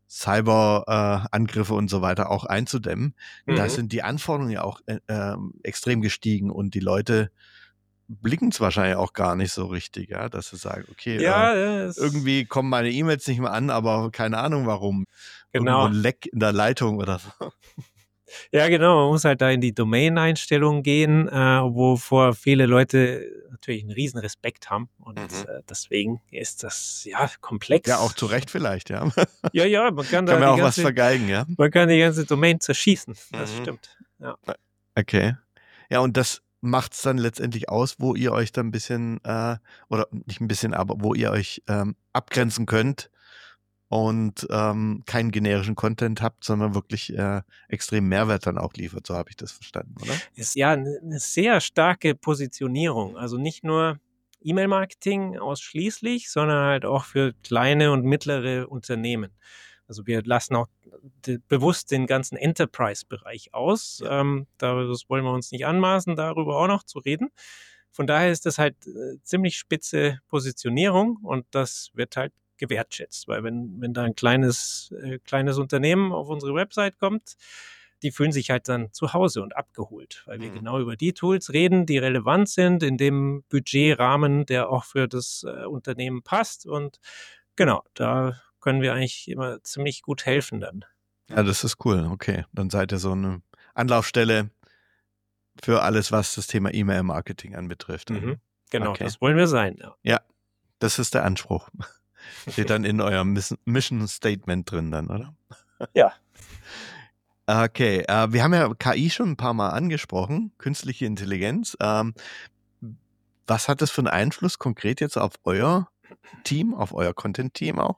Cyber-Angriffe und so weiter auch einzudämmen. Da Mhm. sind die Anforderungen ja auch äh, äh, extrem gestiegen und die Leute blicken es wahrscheinlich auch gar nicht so richtig, ja, dass sie sagen, okay, Ja, äh, das, irgendwie kommen meine E-Mails nicht mehr an, aber keine Ahnung warum. genau. Irgendwo ein Leck in der Leitung oder so. Ja, genau. Man muss halt da in die Domain-Einstellungen gehen, äh, wovor viele Leute natürlich einen riesen Respekt haben. Und Mhm. äh, deswegen ist das ja komplex. Ja, auch zu Recht vielleicht, ja. Ja, ja, man kann da Kann man die auch was ganze, vergeigen, ja. man kann die ganze Domain zerschießen. Das Mhm. stimmt. Ja. Okay. Ja, und das macht es dann letztendlich aus, wo ihr euch dann ein bisschen, äh, oder nicht ein bisschen, aber wo ihr euch ähm, abgrenzen könnt und ähm, keinen generischen Content habt, sondern wirklich äh, extrem Mehrwert dann auch liefert. So habe ich das verstanden, oder? Ist ja eine eine sehr starke Positionierung. Also nicht nur E-Mail-Marketing ausschließlich, sondern halt auch für kleine und mittlere Unternehmen. Also wir lassen auch de- bewusst den ganzen Enterprise-Bereich aus. Ja. Ähm, da, das wollen wir uns nicht anmaßen, darüber auch noch zu reden. Von daher ist das halt äh, ziemlich spitze Positionierung und das wird halt gewertschätzt, weil wenn, wenn da ein kleines, äh, kleines Unternehmen auf unsere Website kommt, die fühlen sich halt dann zu Hause und abgeholt, weil wir Mhm. genau über die Tools reden, die relevant sind in dem Budgetrahmen, der auch für das äh, Unternehmen passt. Und genau, da können wir eigentlich immer ziemlich gut helfen dann. Ja, das ist cool. Okay, dann seid ihr so eine Anlaufstelle für alles, was das Thema E-Mail-Marketing anbetrifft. Mhm. Genau, Okay. das wollen wir sein. Ja. Ja, das ist der Anspruch. Steht dann in eurem Miss- Mission Statement drin dann, oder? Ja. Okay, äh, wir haben ja K I schon ein paar Mal angesprochen, künstliche Intelligenz. Ähm, was hat das für einen Einfluss konkret jetzt auf euer Team, auf euer Content-Team auch?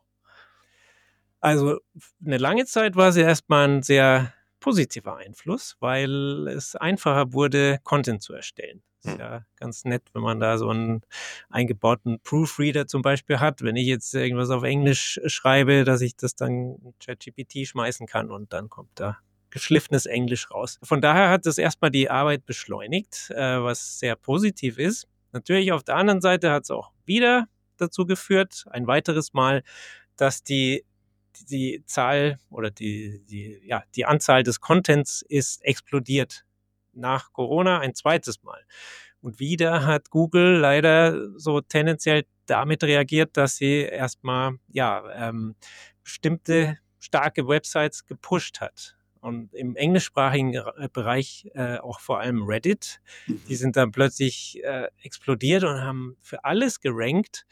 Also eine lange Zeit war sie erstmal ein sehr positiver Einfluss, weil es einfacher wurde, Content zu erstellen. Ist ja ganz nett, wenn man da so einen eingebauten Proofreader zum Beispiel hat. Wenn ich jetzt irgendwas auf Englisch schreibe, dass ich das dann in ChatGPT schmeißen kann und dann kommt da geschliffenes Englisch raus. Von daher hat das erstmal die Arbeit beschleunigt, äh, was sehr positiv ist. Natürlich auf der anderen Seite hat es auch wieder dazu geführt, ein weiteres Mal, dass die die Zahl oder die, die, ja, die Anzahl des Contents ist explodiert nach Corona ein zweites Mal. Und wieder hat Google leider so tendenziell damit reagiert, dass sie erstmal ja, ähm, bestimmte starke Websites gepusht hat. Und im englischsprachigen Bereich äh, auch vor allem Reddit, die sind dann plötzlich äh, explodiert und haben für alles gerankt.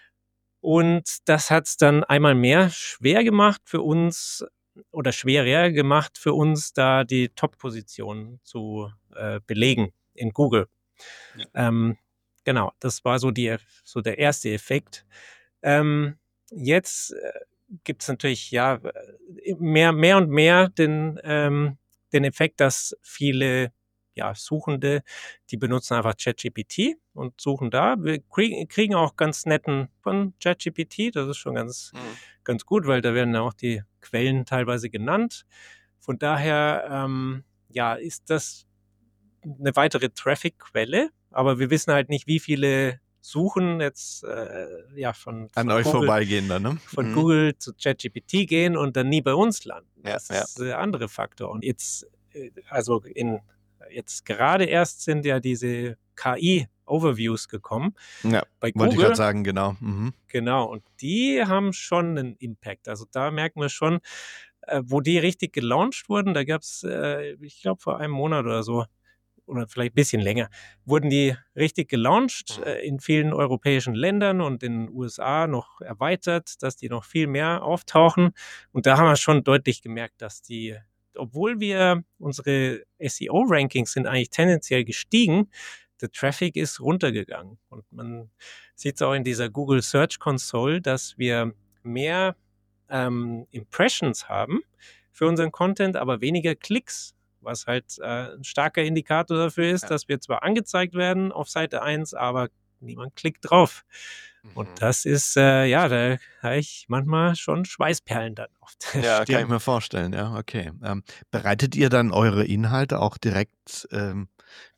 Und das hat es dann einmal mehr schwer gemacht für uns oder schwerer gemacht für uns, da die Top-Position zu äh, belegen in Google. Ja. Ähm, genau, das war so, die, so der erste Effekt. Ähm, jetzt äh, gibt es natürlich ja mehr, mehr und mehr den, ähm, den Effekt, dass viele ja, Suchende, die benutzen einfach ChatGPT und suchen da. Wir krieg, kriegen auch ganz netten von ChatGPT, das ist schon ganz, mhm. ganz gut, weil da werden ja auch die Quellen teilweise genannt. Von daher, ähm, ja, ist das eine weitere Traffic-Quelle, aber wir wissen halt nicht, wie viele Suchen jetzt äh, ja von, an von euch Google, vorbeigehen dann, ne? Von mhm. Google zu ChatGPT gehen und dann nie bei uns landen. Das ja, ist der andere Faktor. Und jetzt, also in Jetzt gerade erst sind ja diese K I-Overviews gekommen. Ja, bei Google, wollte ich gerade sagen, genau. Mhm. Genau, und die haben schon einen Impact. Also da merken wir schon, äh, wo die richtig gelauncht wurden, da gab es, äh, ich glaube vor einem Monat oder so, oder vielleicht ein bisschen länger, wurden die richtig gelauncht äh, in vielen europäischen Ländern und in den U S A noch erweitert, dass die noch viel mehr auftauchen. Und da haben wir schon deutlich gemerkt, dass die, obwohl wir unsere S E O-Rankings sind eigentlich tendenziell gestiegen, der Traffic ist runtergegangen. Und man sieht es auch in dieser Google Search Console, dass wir mehr ähm, Impressions haben für unseren Content, aber weniger Klicks, was halt äh, ein starker Indikator dafür ist, ja. dass wir zwar angezeigt werden auf Seite eins, aber niemand klickt drauf. Und das ist, äh, ja, da habe ich manchmal schon Schweißperlen dann auf der Ja, Stirn. Kann ich mir vorstellen, ja, okay. Ähm, bereitet ihr dann eure Inhalte auch direkt ähm,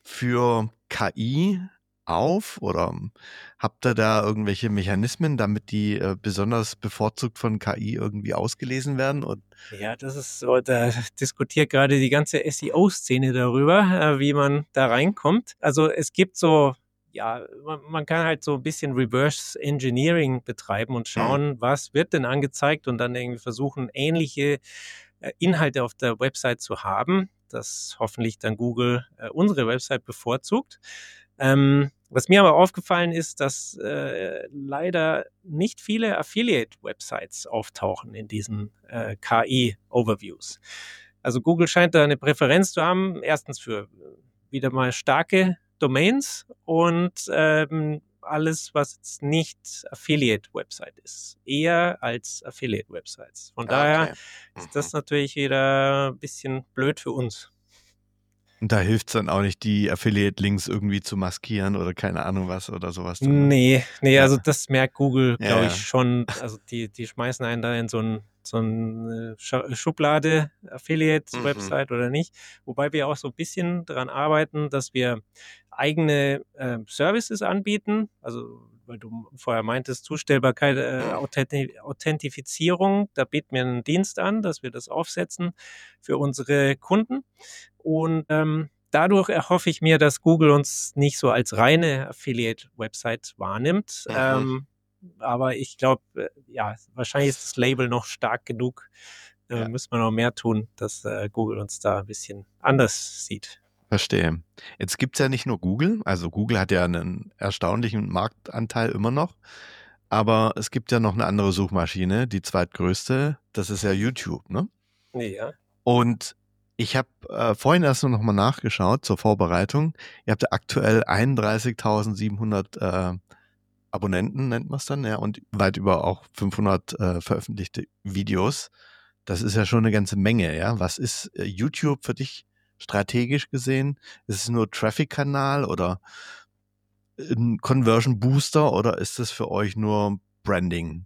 für K I auf oder habt ihr da irgendwelche Mechanismen, damit die äh, besonders bevorzugt von K I irgendwie ausgelesen werden? Und ja, das ist so, da diskutiert gerade die ganze S E O-Szene darüber, äh, wie man da reinkommt. Also es gibt so Ja, man, man kann halt so ein bisschen Reverse Engineering betreiben und schauen, mhm. was wird denn angezeigt und dann irgendwie versuchen, ähnliche äh, Inhalte auf der Website zu haben, dass hoffentlich dann Google äh, unsere Website bevorzugt. Ähm, was mir aber aufgefallen ist, dass äh, leider nicht viele Affiliate-Websites auftauchen in diesen äh, K I-Overviews. Also Google scheint da eine Präferenz zu haben, erstens für wieder mal starke Domains und ähm, alles, was jetzt nicht Affiliate-Website ist, eher als Affiliate-Websites. Von daher okay. mhm. ist das natürlich wieder ein bisschen blöd für uns. Und da hilft es dann auch nicht, die Affiliate-Links irgendwie zu maskieren oder keine Ahnung was oder sowas. Nee, nee, ja. also das merkt Google, glaube ja, ich, schon. Also die, die schmeißen einen da in so ein so eine Schublade, Affiliate-Website mhm. oder nicht. Wobei wir auch so ein bisschen daran arbeiten, dass wir eigene äh, Services anbieten. Also, weil du vorher meintest, Zustellbarkeit, äh, Authenti- Authentifizierung. Da bieten wir einen Dienst an, dass wir das aufsetzen für unsere Kunden. Und ähm, dadurch erhoffe ich mir, dass Google uns nicht so als reine Affiliate-Website wahrnimmt. Mhm. Ähm, aber ich glaube, ja, wahrscheinlich ist das Label noch stark genug. Da ja. müssen wir noch mehr tun, dass äh, Google uns da ein bisschen anders sieht. Verstehe. Jetzt gibt es ja nicht nur Google. Also Google hat ja einen erstaunlichen Marktanteil immer noch. Aber es gibt ja noch eine andere Suchmaschine, die zweitgrößte. Das ist ja YouTube, ne? Ja. Und Ich habe äh, vorhin erst noch mal nachgeschaut zur Vorbereitung. Ihr habt ja aktuell einunddreißigtausendsiebenhundert äh, Abonnenten, nennt man es dann, ja, und weit über auch fünfhundert äh, veröffentlichte Videos. Das ist ja schon eine ganze Menge, ja. Was ist äh, YouTube für dich strategisch gesehen? Ist es nur Traffic-Kanal oder ein Conversion Booster oder ist es für euch nur Branding?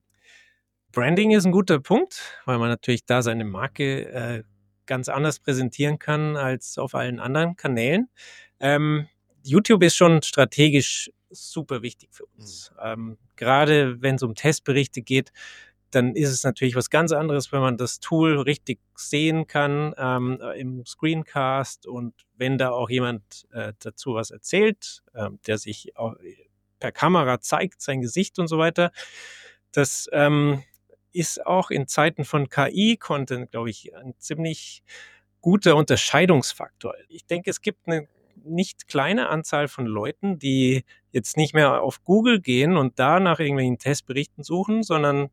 Branding ist ein guter Punkt, weil man natürlich da seine Marke äh, ganz anders präsentieren kann als auf allen anderen Kanälen. Ähm, YouTube ist schon strategisch super wichtig für uns. Mhm. Ähm, gerade wenn es um Testberichte geht, dann ist es natürlich was ganz anderes, wenn man das Tool richtig sehen kann ähm, im Screencast und wenn da auch jemand äh, dazu was erzählt, äh, der sich auch per Kamera zeigt, sein Gesicht und so weiter. Das ähm, ist auch in Zeiten von K I-Content, glaube ich, ein ziemlich guter Unterscheidungsfaktor. Ich denke, es gibt eine nicht kleine Anzahl von Leuten, die jetzt nicht mehr auf Google gehen und da nach irgendwelchen Testberichten suchen, sondern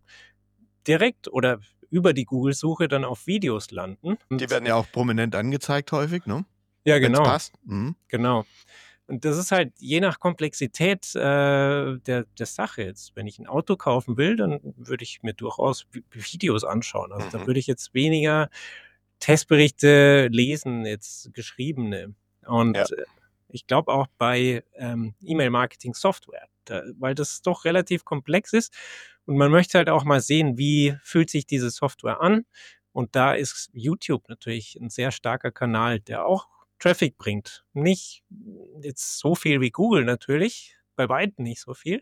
direkt oder über die Google-Suche dann auf Videos landen. Die werden ja auch prominent angezeigt häufig, ne? Ja, genau. Wenn's passt. Mhm. Genau. Und das ist halt je nach Komplexität äh, der, der Sache jetzt. Wenn ich ein Auto kaufen will, dann würde ich mir durchaus Videos anschauen. Also mhm. da würde ich jetzt weniger Testberichte lesen, jetzt geschriebene. Und ja. ich glaube auch bei ähm, E-Mail-Marketing-Software, da, weil das doch relativ komplex ist und man möchte halt auch mal sehen, wie fühlt sich diese Software an. Und da ist YouTube natürlich ein sehr starker Kanal, der auch Traffic bringt. Nicht jetzt so viel wie Google natürlich, bei weitem nicht so viel,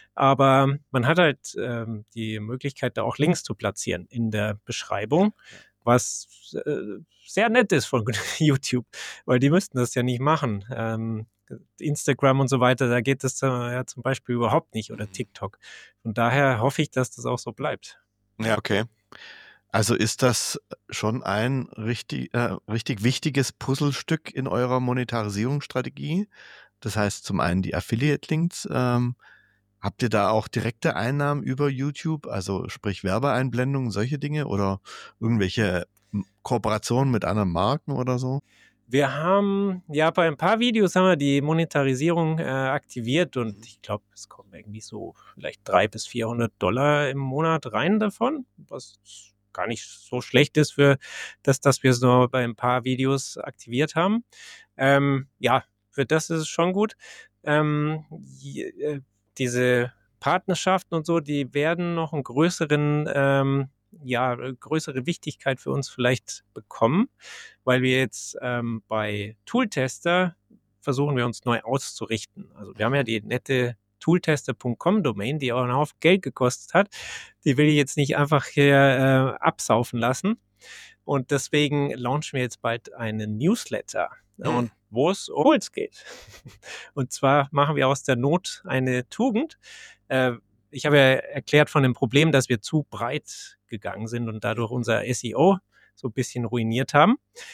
aber man hat halt ähm, die Möglichkeit, da auch Links zu platzieren in der Beschreibung, was äh, sehr nett ist von YouTube, weil die müssten das ja nicht machen. Ähm, Instagram und so weiter, da geht das äh, ja zum Beispiel überhaupt nicht oder TikTok. Von daher hoffe ich, dass das auch so bleibt. Ja, okay. Also ist das schon ein richtig, äh, richtig wichtiges Puzzlestück in eurer Monetarisierungsstrategie? Das heißt zum einen die Affiliate-Links. Ähm, habt ihr da auch direkte Einnahmen über YouTube, also sprich Werbeeinblendungen, solche Dinge oder irgendwelche Kooperationen mit anderen Marken oder so? Wir haben, ja, bei ein paar Videos haben wir die Monetarisierung äh, aktiviert und ich glaube, es kommen irgendwie so vielleicht dreihundert bis vierhundert Dollar im Monat rein davon, was gar nicht so schlecht ist für das, dass wir es nur bei ein paar Videos aktiviert haben. Ähm, ja, für das ist es schon gut. Ähm, die, äh, diese Partnerschaften und so, die werden noch einen größeren, ähm, ja, größere Wichtigkeit für uns vielleicht bekommen, weil wir jetzt ähm, bei Tooltester versuchen wir uns neu auszurichten. Also wir haben ja die nette tooltester punkt com Domain, die auch einen Haufen Geld gekostet hat. Die will ich jetzt nicht einfach hier äh, absaufen lassen. Und deswegen launchen wir jetzt bald einen Newsletter. Hm. Und wo es um Tools geht. Und zwar machen wir aus der Not eine Tugend. Äh, ich habe ja erklärt von dem Problem, dass wir zu breit gegangen sind und dadurch unser S E O so ein bisschen ruiniert haben.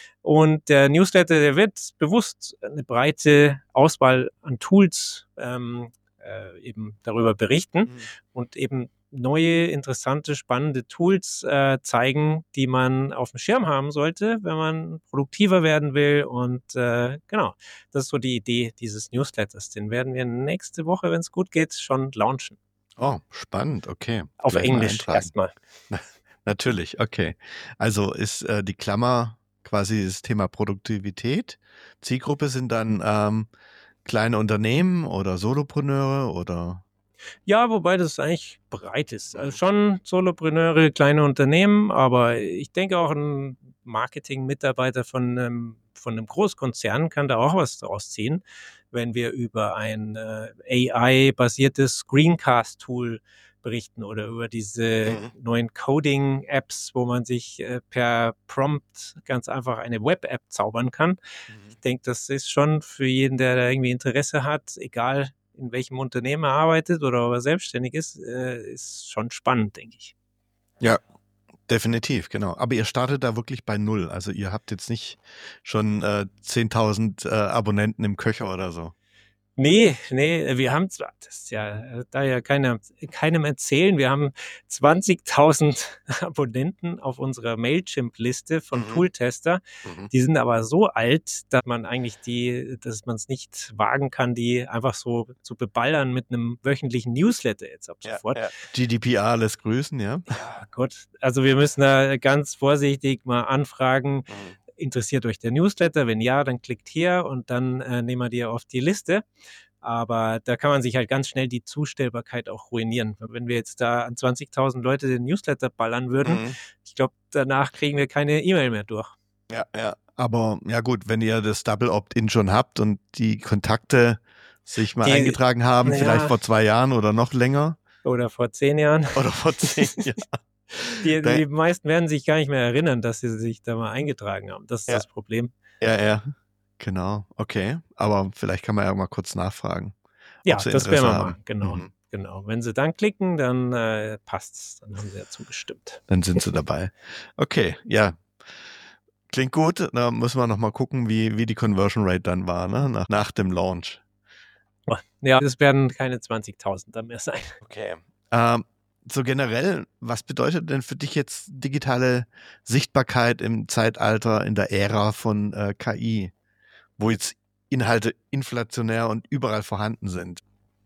Und der Newsletter, der wird bewusst eine breite Auswahl an Tools ähm, äh, eben darüber berichten mhm. und eben neue, interessante, spannende Tools äh, zeigen, die man auf dem Schirm haben sollte, wenn man produktiver werden will. Und äh, genau, das ist so die Idee dieses Newsletters. Den werden wir nächste Woche, wenn es gut geht, schon launchen. Oh, spannend, okay. Auf Gleich Englisch erstmal. Natürlich, okay. Also ist äh, die Klammer quasi das Thema Produktivität. Zielgruppe sind dann ähm, kleine Unternehmen oder Solopreneure oder? Ja, wobei das eigentlich breit ist. Also schon Solopreneure, kleine Unternehmen, aber ich denke auch ein Marketing-Mitarbeiter von einem, von einem Großkonzern kann da auch was draus ziehen, wenn wir über ein äh, A I-basiertes Screencast-Tool berichten oder über diese mhm. neuen Coding-Apps, wo man sich äh, per Prompt ganz einfach eine Web-App zaubern kann. Mhm. Ich denke, das ist schon für jeden, der da irgendwie Interesse hat, egal in welchem Unternehmen er arbeitet oder ob er selbstständig ist, äh, ist schon spannend, denke ich. Ja, definitiv, genau. Aber ihr startet da wirklich bei Null. Also ihr habt jetzt nicht schon äh, zehntausend äh, Abonnenten im Köcher oder so. Nee, nee, wir haben zwar, das ist ja, da ja keiner, keinem erzählen, wir haben zwanzigtausend Abonnenten auf unserer Mailchimp-Liste von Mhm. Tooltester. Mhm. Die sind aber so alt, dass man eigentlich die, dass man es nicht wagen kann, die einfach so zu beballern mit einem wöchentlichen Newsletter jetzt ab Ja, sofort. ja. G D P R lässt grüßen, ja. Ja, Gott. Also wir müssen da ganz vorsichtig mal anfragen, Mhm. interessiert euch der Newsletter? Wenn ja, dann klickt hier und dann äh, nehmen wir die auf die Liste. Aber da kann man sich halt ganz schnell die Zustellbarkeit auch ruinieren. Wenn wir jetzt da an zwanzigtausend Leute den Newsletter ballern würden, Mhm. ich glaube, danach kriegen wir keine E-Mail mehr durch. Ja, ja. Aber ja gut, wenn ihr das Double Opt-in schon habt und die Kontakte sich mal Die, eingetragen haben, ja, vielleicht vor zwei Jahren oder noch länger oder vor zehn Jahren. oder vor zehn Jahren. Die, Da- die meisten werden sich gar nicht mehr erinnern, dass sie sich da mal eingetragen haben. Das ist Ja. das Problem. Ja, ja. Genau, okay. Aber vielleicht kann man ja mal kurz nachfragen. Ja, ob sie das Interesse werden wir haben. machen, genau. Mhm. Genau. Wenn sie dann klicken, dann äh, passt's. Dann haben sie ja zugestimmt. Dann sind sie dabei. Okay, ja. Klingt gut. Da müssen wir noch mal gucken, wie, wie die Conversion Rate dann war, ne? nach, nach dem Launch. Ja, es werden keine zwanzigtausend dann mehr sein. Okay. Ähm, so generell, was bedeutet denn für dich jetzt digitale Sichtbarkeit im Zeitalter, in der Ära von äh, K I, wo jetzt Inhalte inflationär und überall vorhanden sind?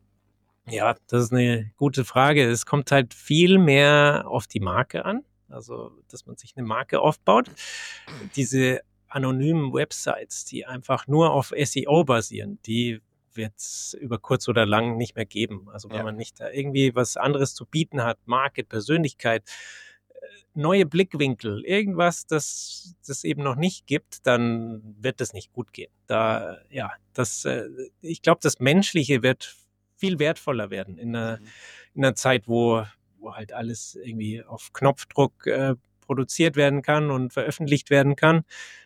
Ja, das ist eine gute Frage. Es kommt halt viel mehr auf die Marke an, also dass man sich eine Marke aufbaut. Diese anonymen Websites, die einfach nur auf S E O basieren, die wird es über kurz oder lang nicht mehr geben. Also wenn Ja. man nicht da irgendwie was anderes zu bieten hat, Marke, Persönlichkeit, äh, neue Blickwinkel, irgendwas, das das eben noch nicht gibt, dann wird es nicht gut gehen. Da, ja, das, äh, ich glaube, das Menschliche wird viel wertvoller werden in einer, in einer Zeit, wo, wo halt alles irgendwie auf Knopfdruck äh, produziert werden kann und veröffentlicht werden kann.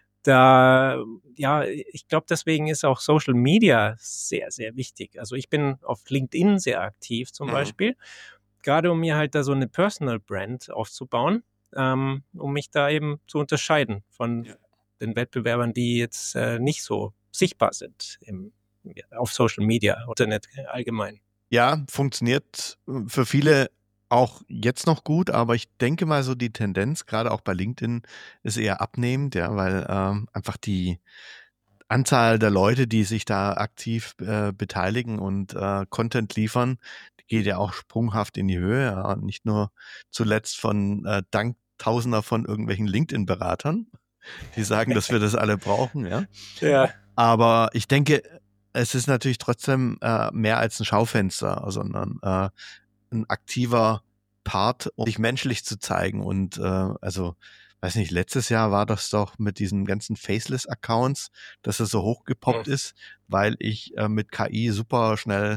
Da, ja, ich glaube, deswegen ist auch Social Media sehr, sehr wichtig. Also ich bin auf LinkedIn sehr aktiv zum Mhm. Beispiel, gerade um mir halt da so eine Personal Brand aufzubauen, ähm, um mich da eben zu unterscheiden von Ja. den Wettbewerbern, die jetzt äh, nicht so sichtbar sind im, auf Social Media, Internet allgemein. Ja, funktioniert für viele auch jetzt noch gut, aber ich denke mal so die Tendenz, gerade auch bei LinkedIn, ist eher abnehmend, ja, weil ähm, einfach die Anzahl der Leute, die sich da aktiv äh, beteiligen und äh, Content liefern, die geht ja auch sprunghaft in die Höhe, ja, und nicht nur zuletzt von äh, dank Tausender von irgendwelchen LinkedIn-Beratern, die sagen, dass wir das alle brauchen, ja. Ja. Aber ich denke, es ist natürlich trotzdem äh, mehr als ein Schaufenster, sondern äh, ein aktiver Part, um sich menschlich zu zeigen. Und äh, also, weiß nicht, letztes Jahr war das doch mit diesen ganzen Faceless-Accounts, dass es so hochgepoppt Mhm. ist, weil ich äh, mit K I super schnell,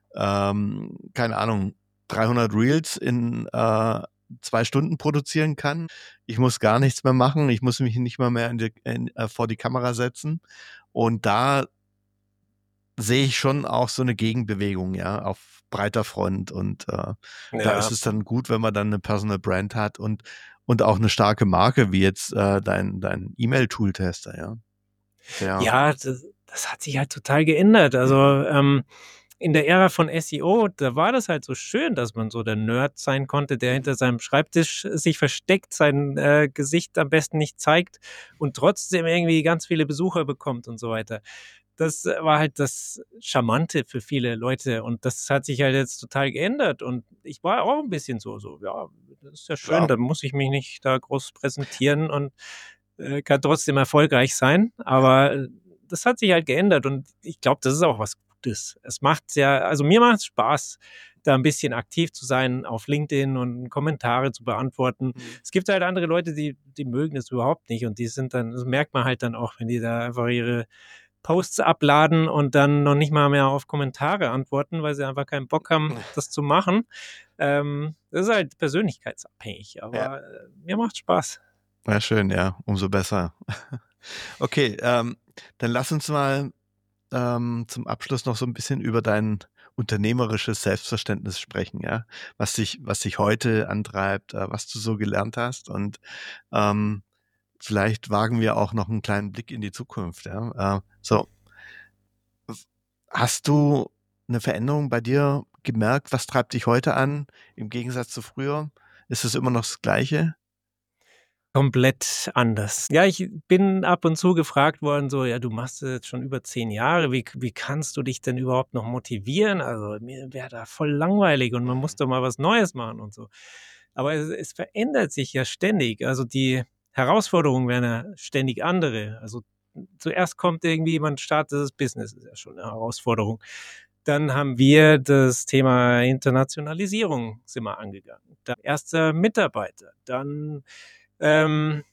ähm, keine Ahnung, dreihundert Reels in äh, zwei Stunden produzieren kann. Ich muss gar nichts mehr machen. Ich muss mich nicht mal mehr in die, in, äh, vor die Kamera setzen. Und da sehe ich schon auch so eine Gegenbewegung, ja, auf breiter Front. Und äh, da Ja. ist es dann gut, wenn man dann eine Personal Brand hat und, und auch eine starke Marke, wie jetzt äh, dein, dein E-Mail-Tool-Tester, ja. Ja. Ja, das, das hat sich halt total geändert. Also ähm, in der Ära von S E O, da war das halt so schön, dass man so der Nerd sein konnte, der hinter seinem Schreibtisch sich versteckt, sein äh, Gesicht am besten nicht zeigt und trotzdem irgendwie ganz viele Besucher bekommt und so weiter. Das war halt das Charmante für viele Leute und das hat sich halt jetzt total geändert und ich war auch ein bisschen so, so, ja, das ist ja schön, Ja. da muss ich mich nicht da groß präsentieren und äh, kann trotzdem erfolgreich sein, aber äh, das hat sich halt geändert und ich glaube, das ist auch was Gutes. Es macht ja, also mir macht es Spaß, da ein bisschen aktiv zu sein auf LinkedIn und Kommentare zu beantworten. Mhm. Es gibt halt andere Leute, die, die mögen es überhaupt nicht und die sind dann, das merkt man halt dann auch, wenn die da einfach ihre Posts abladen und dann noch nicht mal mehr auf Kommentare antworten, weil sie einfach keinen Bock haben, das zu machen. Ähm, das ist halt persönlichkeitsabhängig, aber Ja. äh, mir macht Spaß. Ja, schön, ja, umso besser. Okay, ähm, dann lass uns mal ähm, zum Abschluss noch so ein bisschen über dein unternehmerisches Selbstverständnis sprechen, ja, was dich, was dich heute antreibt, äh, was du so gelernt hast und ähm, vielleicht wagen wir auch noch einen kleinen Blick in die Zukunft, ja. Äh, so, Hast du eine Veränderung bei dir gemerkt? Was treibt dich heute an im Gegensatz zu früher? Ist es immer noch das Gleiche? Komplett anders. Ja, ich bin ab und zu gefragt worden, so, ja, du machst das jetzt schon über zehn Jahre, wie, wie kannst du dich denn überhaupt noch motivieren? Also mir wäre da voll langweilig und man muss doch mal was Neues machen und so. Aber es, es verändert sich ja ständig. Also die Herausforderungen werden ja ständig andere. Also zuerst kommt irgendwie, man startet das Business, ist ja schon eine Herausforderung. Dann haben wir das Thema Internationalisierung sind wir angegangen. Dann erster Mitarbeiter, dann ähm,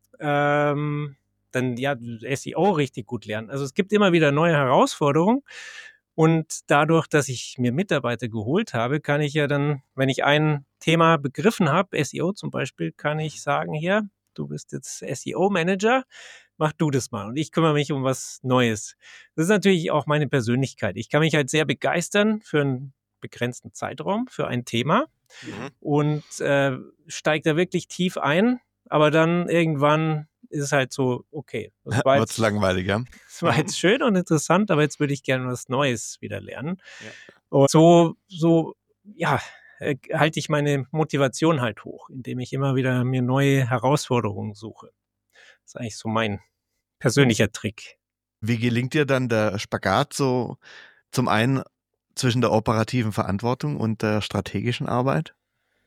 ähm, dann ja S E O richtig gut lernen. Also es gibt immer wieder neue Herausforderungen und dadurch, dass ich mir Mitarbeiter geholt habe, kann ich ja dann, wenn ich ein Thema begriffen habe, S E O zum Beispiel, kann ich sagen, hier, du bist jetzt S E O-Manager, mach du das mal und ich kümmere mich um was Neues. Das ist natürlich auch meine Persönlichkeit. Ich kann mich halt sehr begeistern für einen begrenzten Zeitraum, für ein Thema Mhm. und äh, steige da wirklich tief ein. Aber dann irgendwann ist es halt so, okay, das war Wird's jetzt, langweilig, ja? das war jetzt schön und interessant, aber jetzt würde ich gerne was Neues wieder lernen. Ja. Und so, so, ja, äh, halte ich meine Motivation halt hoch, indem ich immer wieder mir neue Herausforderungen suche. Das ist eigentlich so mein persönlicher Trick. Wie gelingt dir dann der Spagat so zum einen zwischen der operativen Verantwortung und der strategischen Arbeit?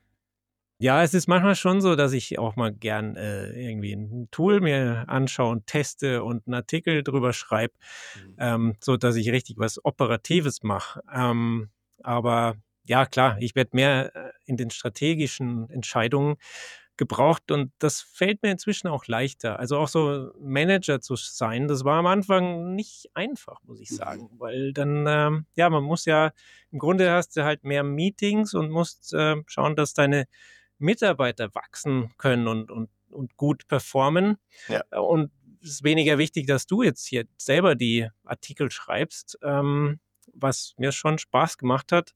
Ja, es ist manchmal schon so, dass ich auch mal gern äh, irgendwie ein Tool mir anschaue und teste und einen Artikel drüber schreibe, Mhm. ähm, so dass ich richtig was Operatives mache. Ähm, aber ja, klar, ich werde mehr äh, in den strategischen Entscheidungen gebraucht und das fällt mir inzwischen auch leichter. Also auch so Manager zu sein, das war am Anfang nicht einfach, muss ich sagen, weil dann, ähm, ja, man muss ja, im Grunde hast du halt mehr Meetings und musst äh, schauen, dass deine Mitarbeiter wachsen können und, und, und gut performen. Ja. Und es ist weniger wichtig, dass du jetzt hier selber die Artikel schreibst, ähm, was mir schon Spaß gemacht hat.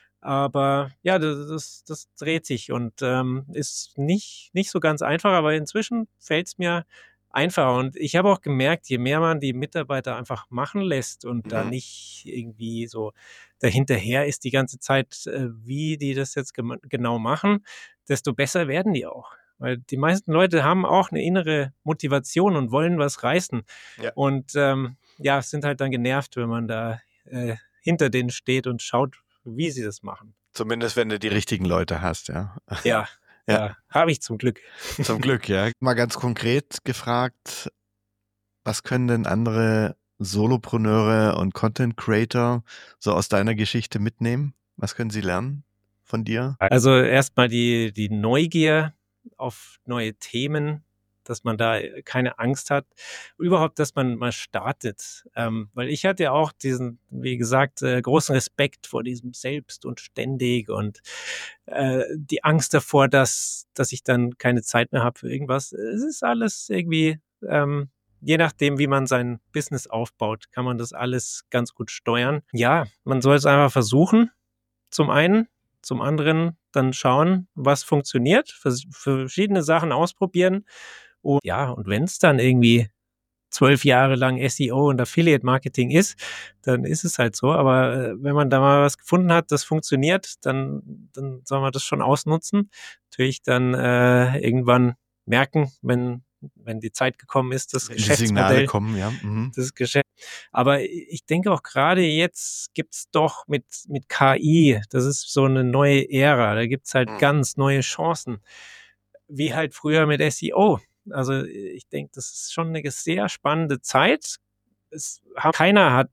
Aber ja, das, das, das dreht sich und ähm, ist nicht, nicht so ganz einfach, aber inzwischen fällt es mir einfacher. Und ich habe auch gemerkt, je mehr man die Mitarbeiter einfach machen lässt und Mhm. da nicht irgendwie so dahinterher ist die ganze Zeit, äh, wie die das jetzt gem- genau machen, desto besser werden die auch. Weil die meisten Leute haben auch eine innere Motivation und wollen was reißen. Ja. Und ähm, ja, sind halt dann genervt, wenn man da äh, hinter denen steht und schaut, wie sie das machen. Zumindest wenn du die richtigen Leute hast, ja. Ja, Ja. ja, habe ich zum Glück. Zum Glück, ja. Mal ganz konkret gefragt, was können denn andere Solopreneure und Content Creator so aus deiner Geschichte mitnehmen? Was können sie lernen von dir? Also erstmal die, die Neugier auf neue Themen, dass man da keine Angst hat. Überhaupt, dass man mal startet. Ähm, weil ich hatte ja auch diesen, wie gesagt, äh, großen Respekt vor diesem Selbst und ständig und äh, die Angst davor, dass, dass ich dann keine Zeit mehr habe für irgendwas. Es ist alles irgendwie, ähm, je nachdem, wie man sein Business aufbaut, kann man das alles ganz gut steuern. Ja, man soll es einfach versuchen, zum einen. Zum anderen dann schauen, was funktioniert, vers- verschiedene Sachen ausprobieren. Und ja, und wenn es dann irgendwie zwölf Jahre lang S E O und Affiliate Marketing ist, dann ist es halt so. Aber äh, wenn man da mal was gefunden hat, das funktioniert, dann, dann soll man das schon ausnutzen. Natürlich dann äh, irgendwann merken, wenn, wenn die Zeit gekommen ist, das Wenn die Signale Geschäftsmodell, kommen, ja. Mhm. das Geschäft. Aber ich denke auch gerade jetzt gibt's doch mit, mit K I, das ist so eine neue Ära, da gibt's halt Mhm. ganz neue Chancen, wie halt früher mit S E O. Also ich denke, das ist schon eine sehr spannende Zeit. Es hat, keiner hat,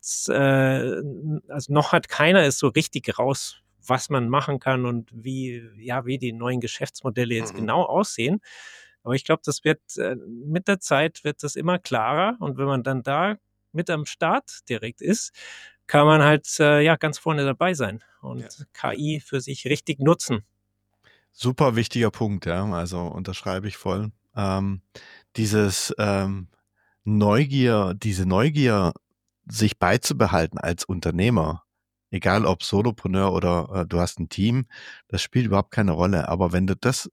äh, also noch hat keiner es so richtig raus, was man machen kann und wie, ja, wie die neuen Geschäftsmodelle jetzt Mhm. genau aussehen. Aber ich glaube, das wird äh, mit der Zeit wird das immer klarer und wenn man dann da mit am Start direkt ist, kann man halt äh, ja ganz vorne dabei sein und Ja. K I für sich richtig nutzen. Super wichtiger Punkt, ja. Also unterschreibe ich voll. Ähm, dieses ähm, Neugier, diese Neugier, sich beizubehalten als Unternehmer, egal ob Solopreneur oder äh, du hast ein Team, das spielt überhaupt keine Rolle. Aber wenn du das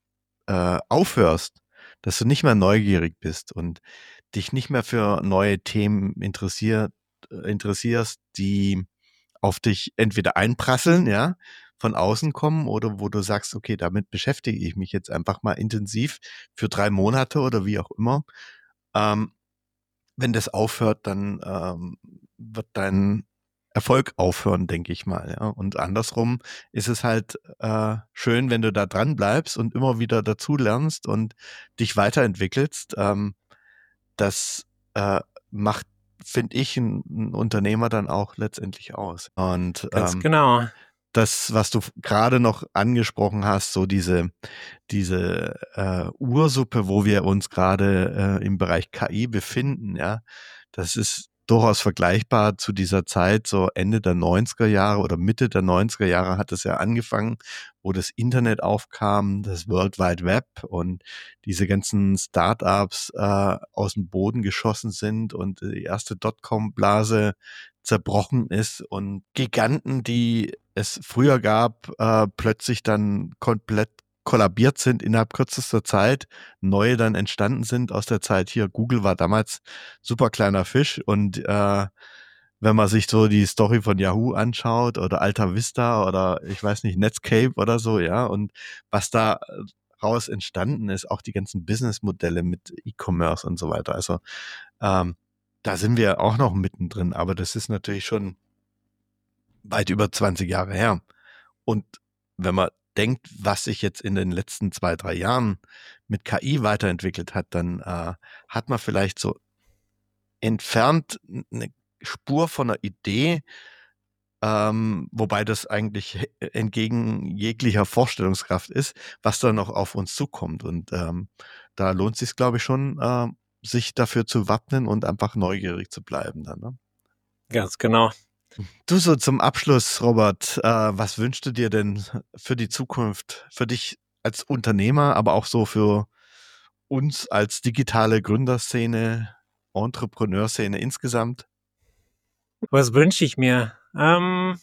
äh, aufhörst, dass du nicht mehr neugierig bist und dich nicht mehr für neue Themen interessiert, interessierst, die auf dich entweder einprasseln, ja, von außen kommen oder wo du sagst, okay, damit beschäftige ich mich jetzt einfach mal intensiv für drei Monate oder wie auch immer. Ähm, wenn das aufhört, dann ähm, wird dein Erfolg aufhören, denke ich mal. Ja. Und andersrum ist es halt äh, schön, wenn du da dran bleibst und immer wieder dazu lernst und dich weiterentwickelst. Ähm, das äh, macht, finde ich, ein, ein Unternehmer dann auch letztendlich aus. Und Ganz ähm, genau. das, was du gerade noch angesprochen hast, so diese, diese äh, Ursuppe, wo wir uns gerade äh, im Bereich K I befinden, ja, das ist durchaus vergleichbar zu dieser Zeit, so Ende der neunziger Jahre oder Mitte der neunziger Jahre hat es ja angefangen, wo das Internet aufkam, das World Wide Web und diese ganzen Startups äh, aus dem Boden geschossen sind und die erste Dotcom-Blase zerbrochen ist und Giganten, die es früher gab, äh, plötzlich dann komplett kollabiert sind innerhalb kürzester Zeit, neue dann entstanden sind aus der Zeit hier. Google war damals super kleiner Fisch und äh, wenn man sich so die Story von Yahoo anschaut oder Alta Vista oder ich weiß nicht, Netscape oder so, ja, und was da raus entstanden ist, auch die ganzen Businessmodelle mit E-Commerce und so weiter. Also ähm, da sind wir auch noch mittendrin, aber das ist natürlich schon weit über zwanzig Jahre her. Und wenn man denkt, was sich jetzt in den letzten zwei, drei Jahren mit K I weiterentwickelt hat, dann äh, hat man vielleicht so entfernt eine Spur von einer Idee, ähm, wobei das eigentlich entgegen jeglicher Vorstellungskraft ist, was da noch auf uns zukommt. Und ähm, da lohnt es sich, glaube ich, schon, äh, sich dafür zu wappnen und einfach neugierig zu bleiben dann. Ne? Ganz genau. Du, so zum Abschluss, Robert, äh, was wünschst du dir denn für die Zukunft, für dich als Unternehmer, aber auch so für uns als digitale Gründerszene, Entrepreneurszene insgesamt? Was wünsche ich mir? Ähm,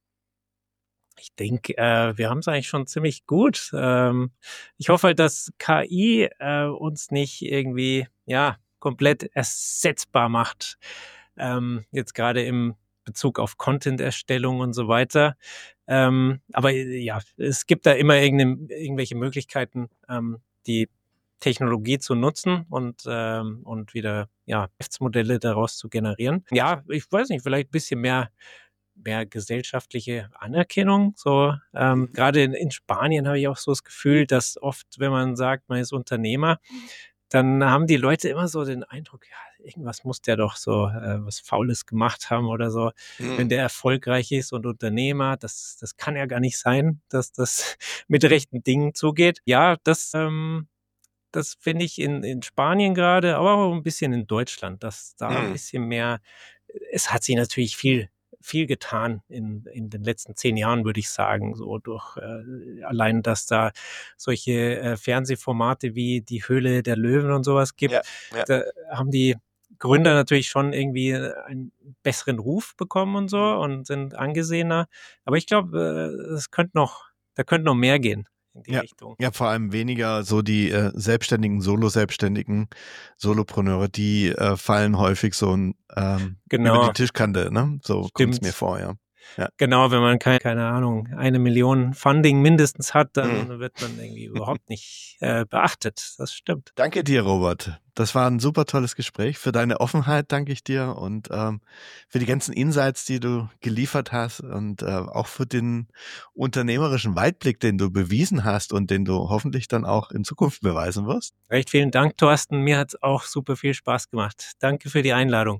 ich denke, äh, wir haben es eigentlich schon ziemlich gut. Ähm, ich hoffe halt, dass K I äh, uns nicht irgendwie ja komplett ersetzbar macht. Ähm, jetzt gerade im Bezug auf Content-Erstellung und so weiter. Ähm, aber ja, es gibt da immer irgendeine, irgendwelche Möglichkeiten, ähm, die Technologie zu nutzen und ähm, und wieder ja Geschäftsmodelle daraus zu generieren. Ja, ich weiß nicht, vielleicht ein bisschen mehr mehr gesellschaftliche Anerkennung. So ähm, gerade in, in Spanien habe ich auch so das Gefühl, dass oft, wenn man sagt, man ist Unternehmer, dann haben die Leute immer so den Eindruck, ja, irgendwas muss der doch so äh, was Faules gemacht haben oder so. Mhm. Wenn der erfolgreich ist und Unternehmer, das das kann ja gar nicht sein, dass das mit rechten Dingen zugeht. Ja, das ähm, das finde ich in, in Spanien gerade, aber auch ein bisschen in Deutschland, dass da ein Mhm. bisschen mehr, es hat sich natürlich viel, viel getan in, in den letzten zehn Jahren, würde ich sagen, so durch äh, allein, dass da solche äh, Fernsehformate wie die Höhle der Löwen und sowas gibt, Ja, ja. da haben die Gründer natürlich schon irgendwie einen besseren Ruf bekommen und so und sind angesehener. Aber ich glaube, äh, es könnte noch, da könnte noch mehr gehen in die Ja. Richtung. Ja, vor allem weniger so die äh, Selbstständigen, Solo-Selbstständigen, Solopreneure, die äh, fallen häufig so ähm, Genau. über die Tischkante, ne? So kommt es Stimmt. mir vor, ja. Ja. Genau, wenn man keine, keine Ahnung, eine Million Funding mindestens hat, dann Mhm. wird man irgendwie überhaupt nicht äh, beachtet. Das stimmt. Danke dir, Robert. Das war ein super tolles Gespräch. Für deine Offenheit danke ich dir und ähm, für die ganzen Insights, die du geliefert hast und äh, auch für den unternehmerischen Weitblick, den du bewiesen hast und den du hoffentlich dann auch in Zukunft beweisen wirst. Recht vielen Dank, Thorsten. Mir hat es auch super viel Spaß gemacht. Danke für die Einladung.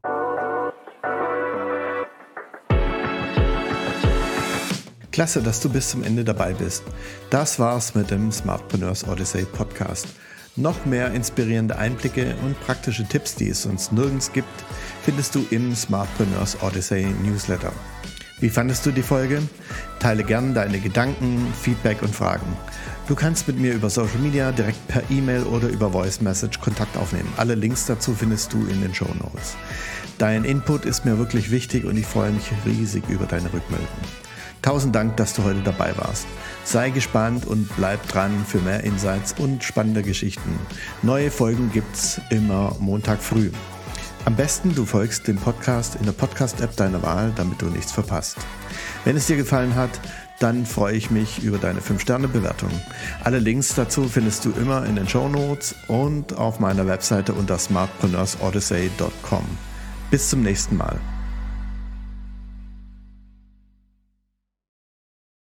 Klasse, dass du bis zum Ende dabei bist. Das war's mit dem Smartpreneurs Odyssey Podcast. Noch mehr inspirierende Einblicke und praktische Tipps, die es sonst nirgends gibt, findest du im Smartpreneurs Odyssey Newsletter. Wie fandest du die Folge? Teile gern deine Gedanken, Feedback und Fragen. Du kannst mit mir über Social Media, direkt per E-Mail oder über Voice Message Kontakt aufnehmen. Alle Links dazu findest du in den Shownotes. Dein Input ist mir wirklich wichtig und ich freue mich riesig über deine Rückmeldung. Tausend Dank, dass du heute dabei warst. Sei gespannt und bleib dran für mehr Insights und spannende Geschichten. Neue Folgen gibt's immer Montag früh. Am besten du folgst dem Podcast in der Podcast-App deiner Wahl, damit du nichts verpasst. Wenn es dir gefallen hat, dann freue ich mich über deine fünf Sterne Bewertung. Alle Links dazu findest du immer in den Shownotes und auf meiner Webseite unter smartpreneurs odyssey punkt com. Bis zum nächsten Mal.